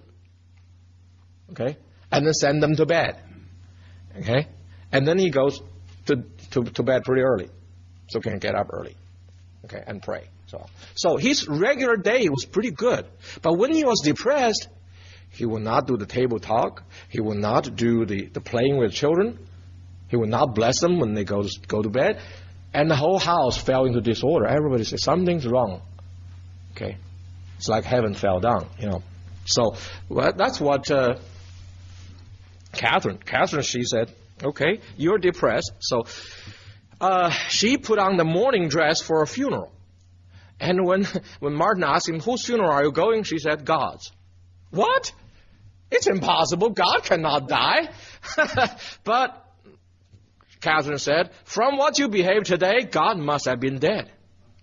Okay, and then send them to bed. Okay, and then he goes to to, to bed pretty early, so he can get up early. Okay, and pray. So so his regular day was pretty good, but when he was depressed, he would not do the table talk. He would not do the, the playing with children. He would not bless them when they go to, go to bed. And the whole house fell into disorder. Everybody said, something's wrong. Okay. It's like heaven fell down, you know. So well, that's what uh, Catherine, Catherine, she said, okay, you're depressed. So uh, she put on the mourning dress for a funeral. And when, when Martin asked him, whose funeral are you going? She said, God's. What? It's impossible. God cannot die. But Catherine said, from what you behaved today, God must have been dead.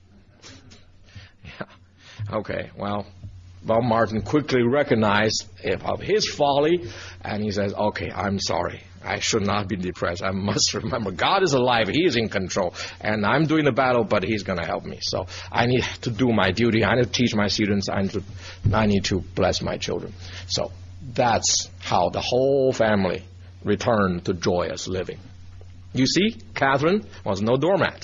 Yeah. Okay, well, well, Martin quickly recognized of his folly, and he says, okay, I'm sorry. I should not be depressed. I must remember God is alive. He is in control. And I'm doing the battle, but he's going to help me. So I need to do my duty. I need to teach my students. I need to, I need to bless my children. So that's how the whole family returned to joyous living. You see, Catherine was no doormat.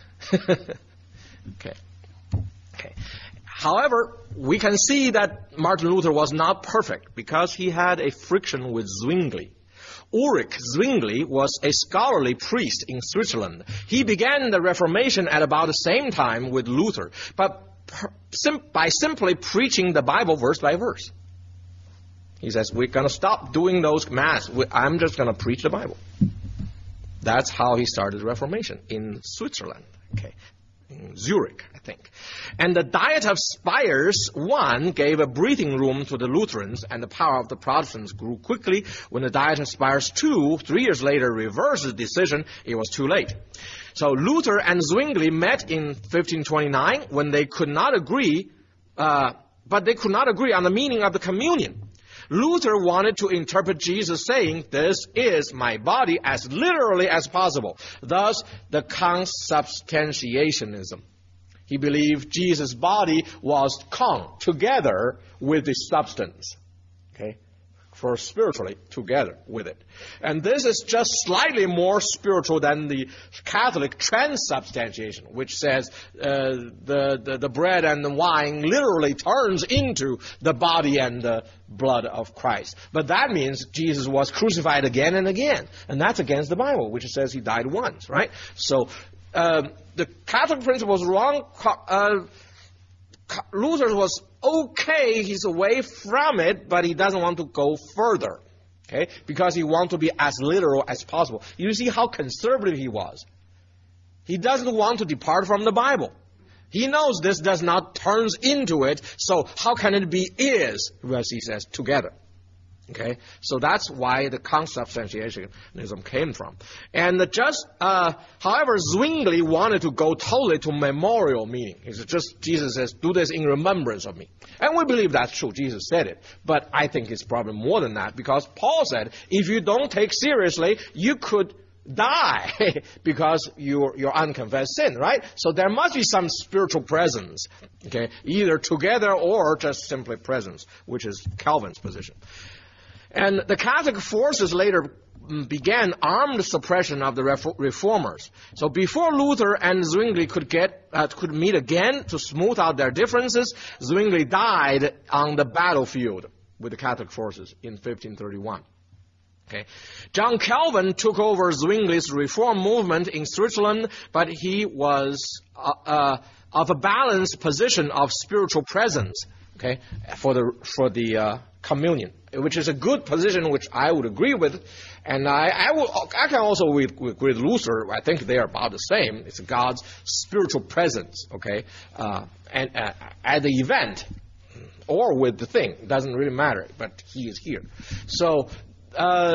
Okay. Okay. However, we can see that Martin Luther was not perfect because he had a friction with Zwingli. Ulrich Zwingli was a scholarly priest in Switzerland. He began the Reformation at about the same time with Luther, but by simply preaching the Bible verse by verse. He says, we're going to stop doing those mass. I'm just going to preach the Bible. That's how he started the Reformation in Switzerland, okay, in Zurich, I think. And the Diet of Spires one gave a breathing room to the Lutherans, and the power of the Protestants grew quickly. When the Diet of Spires two, three years later, reversed the decision, it was too late. So Luther and Zwingli met in fifteen twenty-nine when they could not agree, uh, but they could not agree on the meaning of the communion. Luther wanted to interpret Jesus saying, this is my body, as literally as possible. Thus, the consubstantiationism. He believed Jesus' body was con, together with the substance. Okay? For spiritually together with it. And this is just slightly more spiritual than the Catholic transubstantiation, which says uh, the, the, the bread and the wine literally turns into the body and the blood of Christ. But that means Jesus was crucified again and again. And that's against the Bible, which says he died once, right? So uh, the Catholic principle was wrong. Uh, Luther was okay, he's away from it, but he doesn't want to go further. Okay? Because he wants to be as literal as possible. You see how conservative he was. He doesn't want to depart from the Bible. He knows this does not turn into it, so how can it be is, as he says, together. Okay, so that's why the consubstantiationism came from. And just, uh, however, Zwingli wanted to go totally to memorial meaning. It's just, Jesus says, do this in remembrance of me. And we believe that's true. Jesus said it. But I think it's probably more than that, because Paul said, if you don't take seriously, you could die because you're, you're unconfessed sin, right? So there must be some spiritual presence, okay, either together or just simply presence, which is Calvin's position. And the Catholic forces later began armed suppression of the reformers. So before Luther and Zwingli could get uh, could meet again to smooth out their differences, Zwingli died on the battlefield with the Catholic forces in fifteen thirty-one. Okay. John Calvin took over Zwingli's reform movement in Switzerland, but he was uh, uh, of a balanced position of spiritual presence, okay, for the for the uh, communion, which is a good position, which I would agree with, and I I, will, I can also agree with, with Luther. I think they are about the same. It's God's spiritual presence, okay, uh, and uh, at the event or with the thing, it doesn't really matter, but He is here. So. Uh,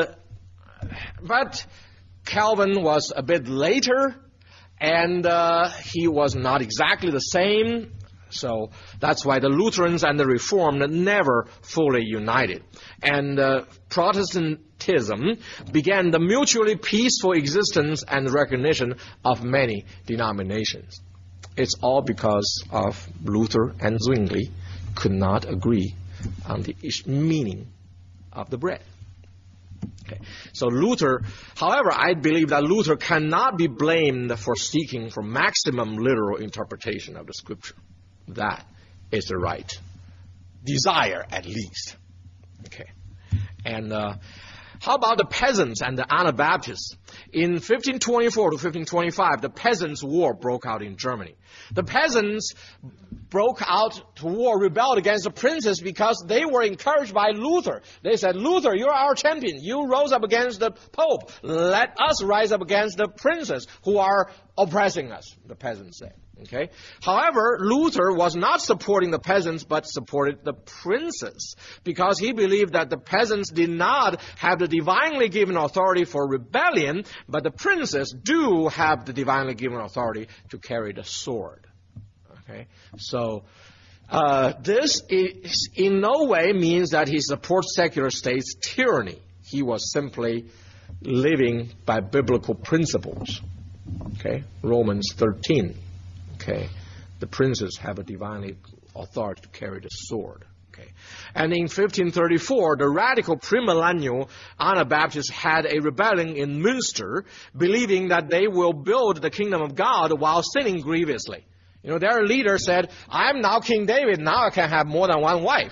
but Calvin was a bit later, and uh, he was not exactly the same. So that's why the Lutherans and the Reformed never fully united. And uh, Protestantism began the mutually peaceful existence and recognition of many denominations. It's all because of Luther and Zwingli could not agree on the meaning of the bread. Okay. So Luther, however, I believe that Luther cannot be blamed for seeking for maximum literal interpretation of the Scripture. That is the right desire, at least. Okay. And uh, how about the peasants and the Anabaptists? In fifteen twenty-four to fifteen twenty-five, the Peasants' War broke out in Germany. The peasants broke out to war, rebelled against the princes because they were encouraged by Luther. They said, Luther, you're our champion. You rose up against the Pope. Let us rise up against the princes who are oppressing us, the peasants said. Okay. However, Luther was not supporting the peasants, but supported the princes, because he believed that the peasants did not have the divinely given authority for rebellion, but the princes do have the divinely given authority to carry the sword. Okay. So uh, this is in no way means that he supports secular states' tyranny. He was simply living by biblical principles. Okay. Romans thirteen. Okay, the princes have a divinely authority to carry the sword. Okay, and in fifteen thirty-four, the radical premillennial Anabaptists had a rebellion in Münster, believing that they will build the kingdom of God while sinning grievously. You know, their leader said, "I'm now King David. Now I can have more than one wife."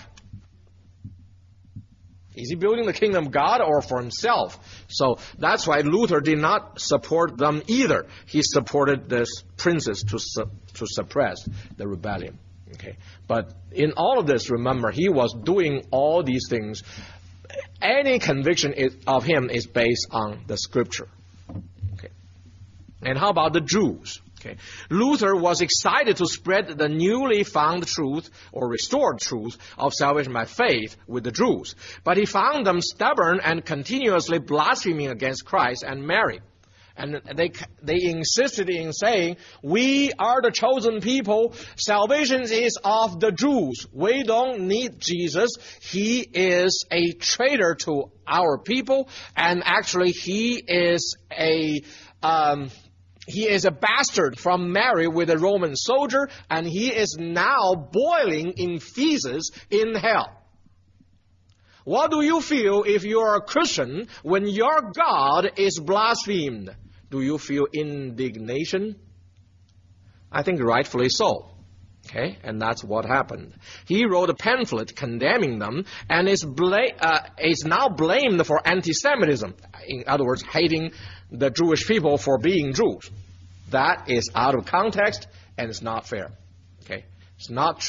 Is he building the kingdom of God or for himself? So that's why Luther did not support them either. He supported the princes to su- to suppress the rebellion. Okay, but in all of this, remember, he was doing all these things. Any conviction is, of him is based on the Scripture. Okay, and how about the Jews? Okay. Luther was excited to spread the newly found truth or restored truth of salvation by faith with the Jews. But he found them stubborn and continuously blaspheming against Christ and Mary. And they they insisted in saying, we are the chosen people. Salvation is of the Jews. We don't need Jesus. He is a traitor to our people. And actually he is a... Um, He is a bastard from Mary with a Roman soldier, and he is now boiling in feces in hell. What do you feel if you are a Christian when your God is blasphemed? Do you feel indignation? I think rightfully so. Okay, and that's what happened. He wrote a pamphlet condemning them, and is, bla- uh, is now blamed for anti-Semitism. In other words, hating the Jewish people for being Jews. That is out of context, and it's not fair. Okay, it's not true.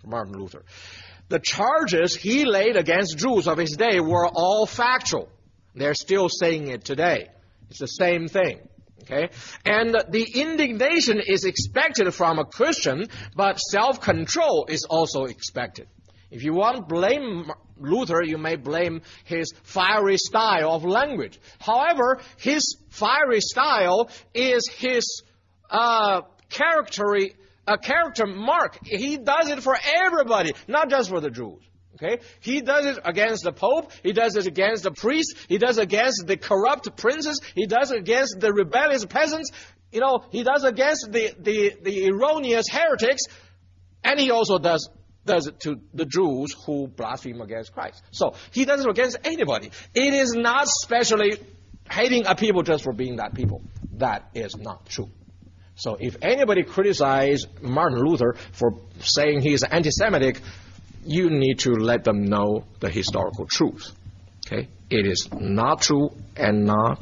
Martin Luther. The charges he laid against Jews of his day were all factual. They're still saying it today. It's the same thing. Okay? And the indignation is expected from a Christian, but self-control is also expected. If you want to blame Luther, you may blame his fiery style of language. However, his fiery style is his uh, character, a character mark. He does it for everybody, not just for the Jews. Okay? He does it against the Pope. He does it against the priests. He does it against the corrupt princes. He does it against the rebellious peasants. You know, he does it against the, the, the erroneous heretics. And he also does does it to the Jews who blaspheme against Christ. So he does it against anybody. It is not specially hating a people just for being that people. That is not true. So if anybody criticizes Martin Luther for saying he is anti-Semitic, you need to let them know the historical truth. Okay? It is not true and not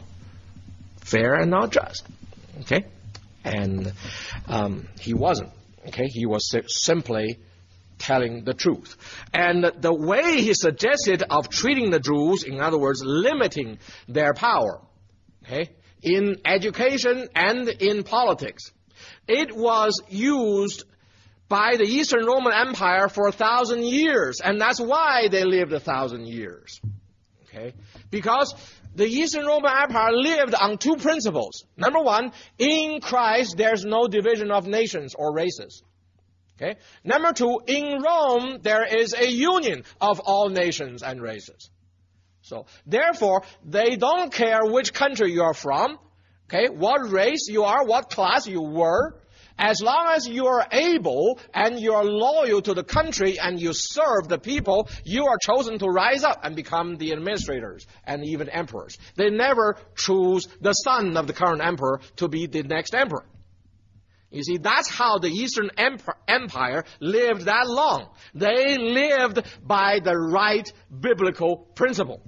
fair and not just. Okay? And um, he wasn't. Okay? He was simply telling the truth. And the way he suggested of treating the Jews, in other words, limiting their power, okay, in education and in politics, it was used by the Eastern Roman Empire for a thousand years, and that's why they lived a thousand years. Okay? Because the Eastern Roman Empire lived on two principles. Number one, in Christ there's no division of nations or races. Okay? Number two, in Rome there is a union of all nations and races. So, therefore, they don't care which country you're from, okay, what race you are, what class you were. As long as you are able and you are loyal to the country and you serve the people, you are chosen to rise up and become the administrators and even emperors. They never choose the son of the current emperor to be the next emperor. You see, that's how the Eastern Empire lived that long. They lived by the right biblical principle.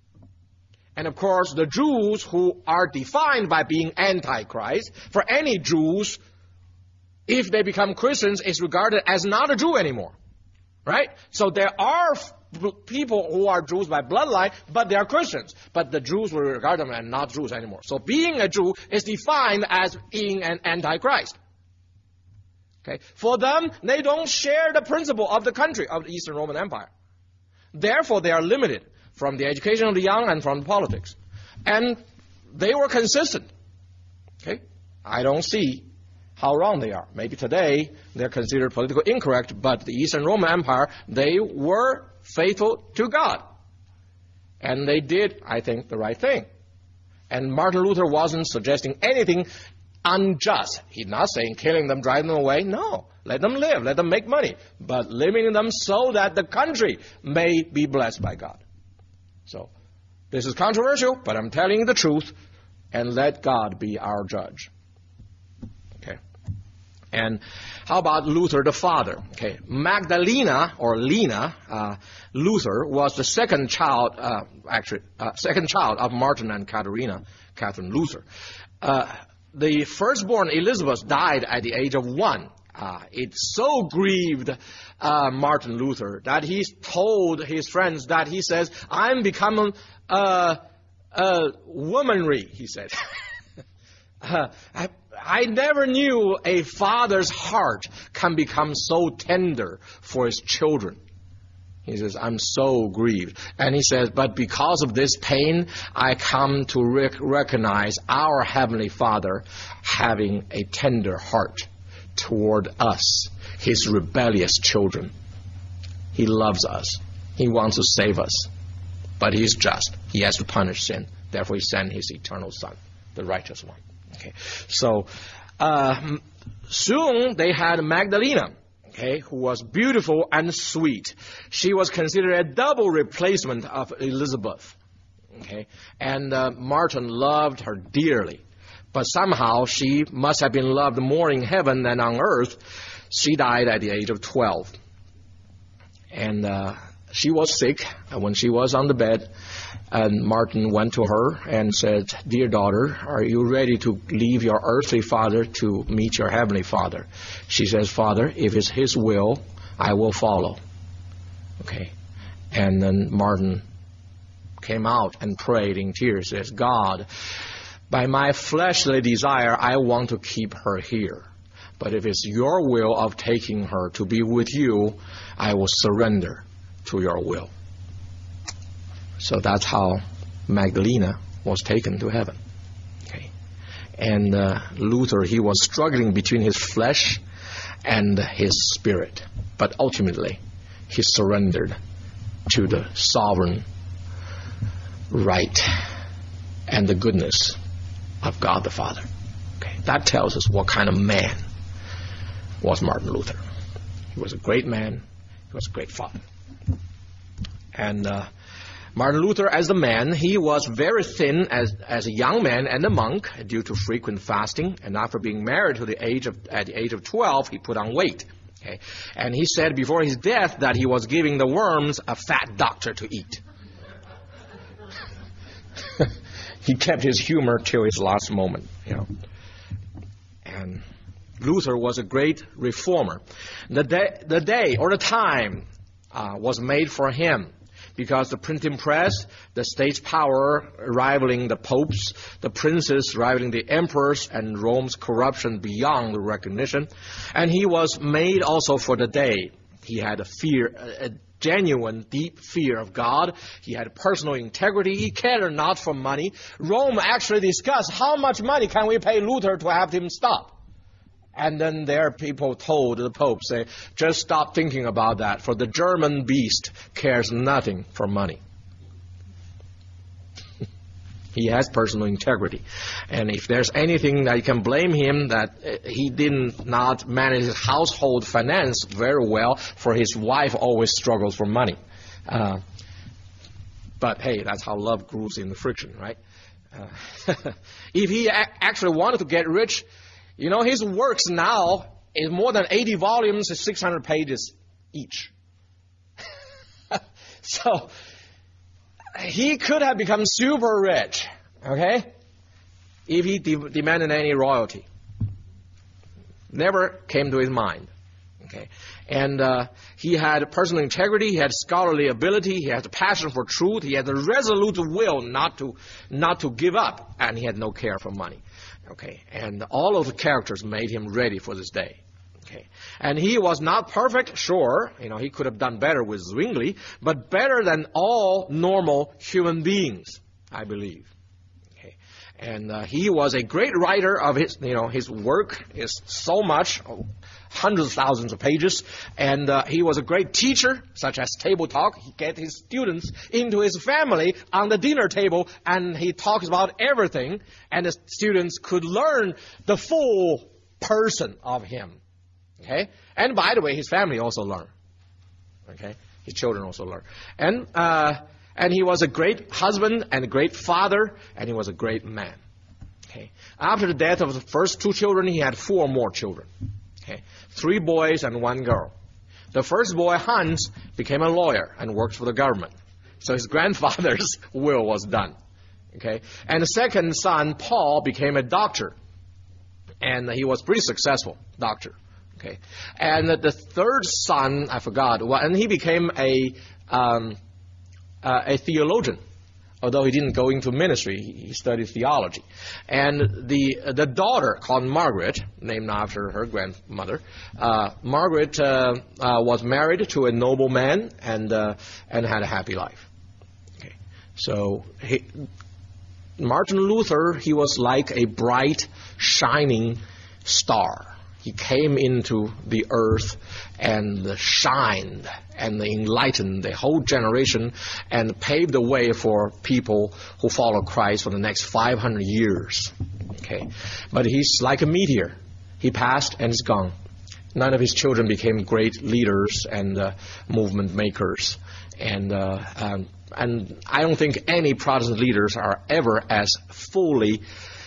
And of course, the Jews who are defined by being anti-Christ, for any Jews, if they become Christians, is regarded as not a Jew anymore. Right? So there are people who are Jews by bloodline, but they are Christians. But the Jews will regard them as not Jews anymore. So being a Jew is defined as being an anti-Christ. Okay? For them, they don't share the principle of the country of the Eastern Roman Empire. Therefore, they are limited from the education of the young and from politics. And they were consistent. Okay? I don't see how wrong they are. Maybe today they're considered politically incorrect, but the Eastern Roman Empire, they were faithful to God. And they did, I think, the right thing. And Martin Luther wasn't suggesting anything unjust. He's not saying killing them, driving them away. No. Let them live. Let them make money. But limiting them so that the country may be blessed by God. So, this is controversial, but I'm telling you the truth, and let God be our judge. Okay. And how about Luther the father? Okay. Magdalena, or Lena, uh, Luther was the second child, uh, actually, uh, second child of Martin and Katharina, Catherine Luther. Uh, The firstborn Elizabeth died at the age of one. Uh, it so grieved uh, Martin Luther that he told his friends that he says, I'm becoming uh, uh, womanly, he said. uh, I, I never knew a father's heart can become so tender for his children. He says, I'm so grieved. And he says, but because of this pain, I come to rec- recognize our Heavenly Father having a tender heart toward us, His rebellious children. He loves us. He wants to save us. But He's just. He has to punish sin. Therefore, He sent His eternal Son, the righteous one. Okay. So, uh, soon they had Magdalena. Okay, who was beautiful and sweet. She was considered a double replacement of Elizabeth. Okay, and uh, Martin loved her dearly. But somehow she must have been loved more in heaven than on earth. She died at the age of twelve. And uh, she was sick when she was on the bed. And Martin went to her and said, dear daughter, are you ready to leave your earthly father to meet your heavenly Father? She says, Father, if it's His will, I will follow. Okay. And then Martin came out and prayed in tears, says, God, by my fleshly desire, I want to keep her here. But if it's your will of taking her to be with you, I will surrender to your will. So that's how Magdalena was taken to heaven. Okay. And uh, Luther, he was struggling between his flesh and his spirit. But ultimately, he surrendered to the sovereign right and the goodness of God the Father. Okay. That tells us what kind of man was Martin Luther. He was a great man. He was a great father. And uh, Martin Luther, as a man, he was very thin as as a young man and a monk due to frequent fasting. And after being married to the age of at the age of twelve, he put on weight. Okay, and he said before his death that he was giving the worms a fat doctor to eat. He kept his humor till his last moment, you know. And Luther was a great reformer. The day, the day or the time uh, was made for him because the printing press, the state power rivaling the popes, the princes rivaling the emperors, and Rome's corruption beyond recognition. And he was made also for the day. He had a fear, a genuine, deep fear of God. He had personal integrity. He cared not for money. Rome actually discussed how much money can we pay Luther to have him stop. And then there people told the Pope, say, just stop thinking about that, for the German beast cares nothing for money. He has personal integrity. And if there's anything that you can blame him, that he did not manage his household finance very well, for his wife always struggles for money. Uh, but hey, that's how love grows in the friction, right? Uh, if he a- actually wanted to get rich, you know, his works now is more than eighty volumes, six hundred pages each. So he could have become super rich, okay, if he de- demanded any royalty. Never came to his mind, okay. And uh, he had personal integrity, he had scholarly ability, he had a passion for truth, he had a resolute will not to not to give up, and he had no care for money, okay. And all of the characters made him ready for this day. Okay. And he was not perfect, sure. You know, he could have done better with Zwingli, but better than all normal human beings, I believe. Okay. And uh, he was a great writer of his, you know, his work is so much, oh, hundreds of thousands of pages. And uh, he was a great teacher, such as table talk. He get his students into his family on the dinner table, and he talks about everything. And the students could learn the full person of him. Okay, and by the way, his family also learned. Okay, his children also learned, and uh, and he was a great husband and a great father, and he was a great man. Okay, after the death of the first two children, he had four more children. Okay, three boys and one girl. The first boy, Hans, became a lawyer and worked for the government, so his grandfather's will was done. Okay, and the second son, Paul, became a doctor, and he was pretty successful doctor. Okay, and the third son, I forgot, well, and he became a um, uh, a theologian, although he didn't go into ministry. He studied theology. And the the daughter, called Margaret, named after her grandmother, uh, Margaret uh, uh, was married to a nobleman and uh, and had a happy life. Okay, so he, Martin Luther, he was like a bright, shining star. He came into the earth and shined and enlightened the whole generation and paved the way for people who follow Christ for the next five hundred years. Okay, but he's like a meteor. He passed and is gone. None of his children became great leaders and uh, movement makers. And uh, um, and I don't think any Protestant leaders are ever as fully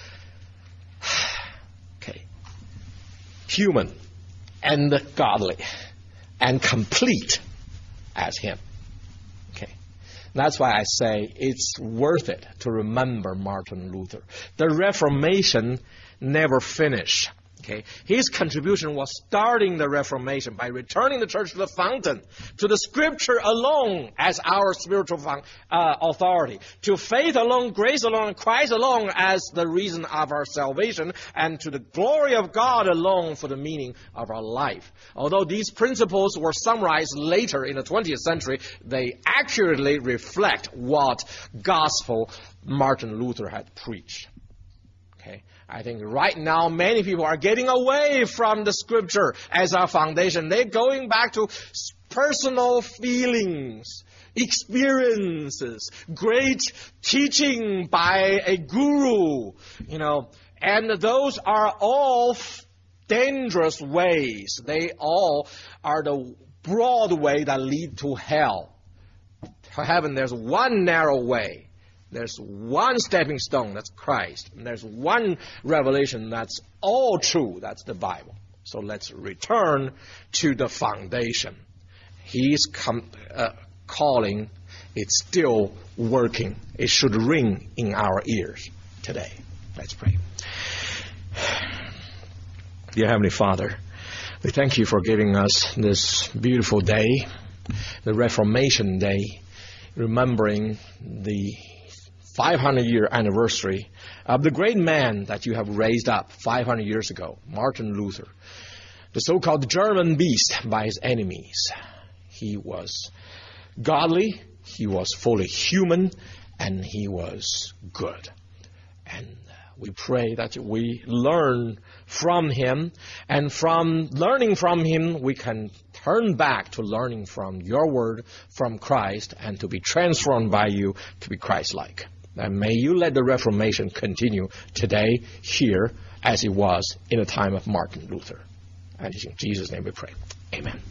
human and godly and complete as him. Okay, that's why I say it's worth it to remember Martin Luther. The Reformation never finished. Okay, his contribution was starting the Reformation by returning the church to the fountain, to the Scripture alone as our spiritual uh, authority, to faith alone, grace alone, Christ alone as the reason of our salvation, and to the glory of God alone for the meaning of our life. Although these principles were summarized later in the twentieth century, they accurately reflect what gospel Martin Luther had preached. Okay. I think right now many people are getting away from the Scripture as our foundation. They're going back to personal feelings, experiences, great teaching by a guru, you know, and those are all dangerous ways. They all are the broad way that lead to hell. To heaven, there's one narrow way. There's one stepping stone, that's Christ. And there's one revelation that's all true, that's the Bible. So let's return to the foundation. He's com- uh, calling, it's still working. It should ring in our ears today. Let's pray. Dear Heavenly Father, we thank you for giving us this beautiful day, the Reformation Day, remembering the five hundred year anniversary of the great man that you have raised up five hundred years ago, Martin Luther, the so-called German beast by his enemies. He was godly, he was fully human, and he was good. And we pray that we learn from him, and from learning from him, we can turn back to learning from your word, from Christ, and to be transformed by you to be Christ-like. And may you let the Reformation continue today, here, as it was in the time of Martin Luther. And in Jesus' name we pray. Amen.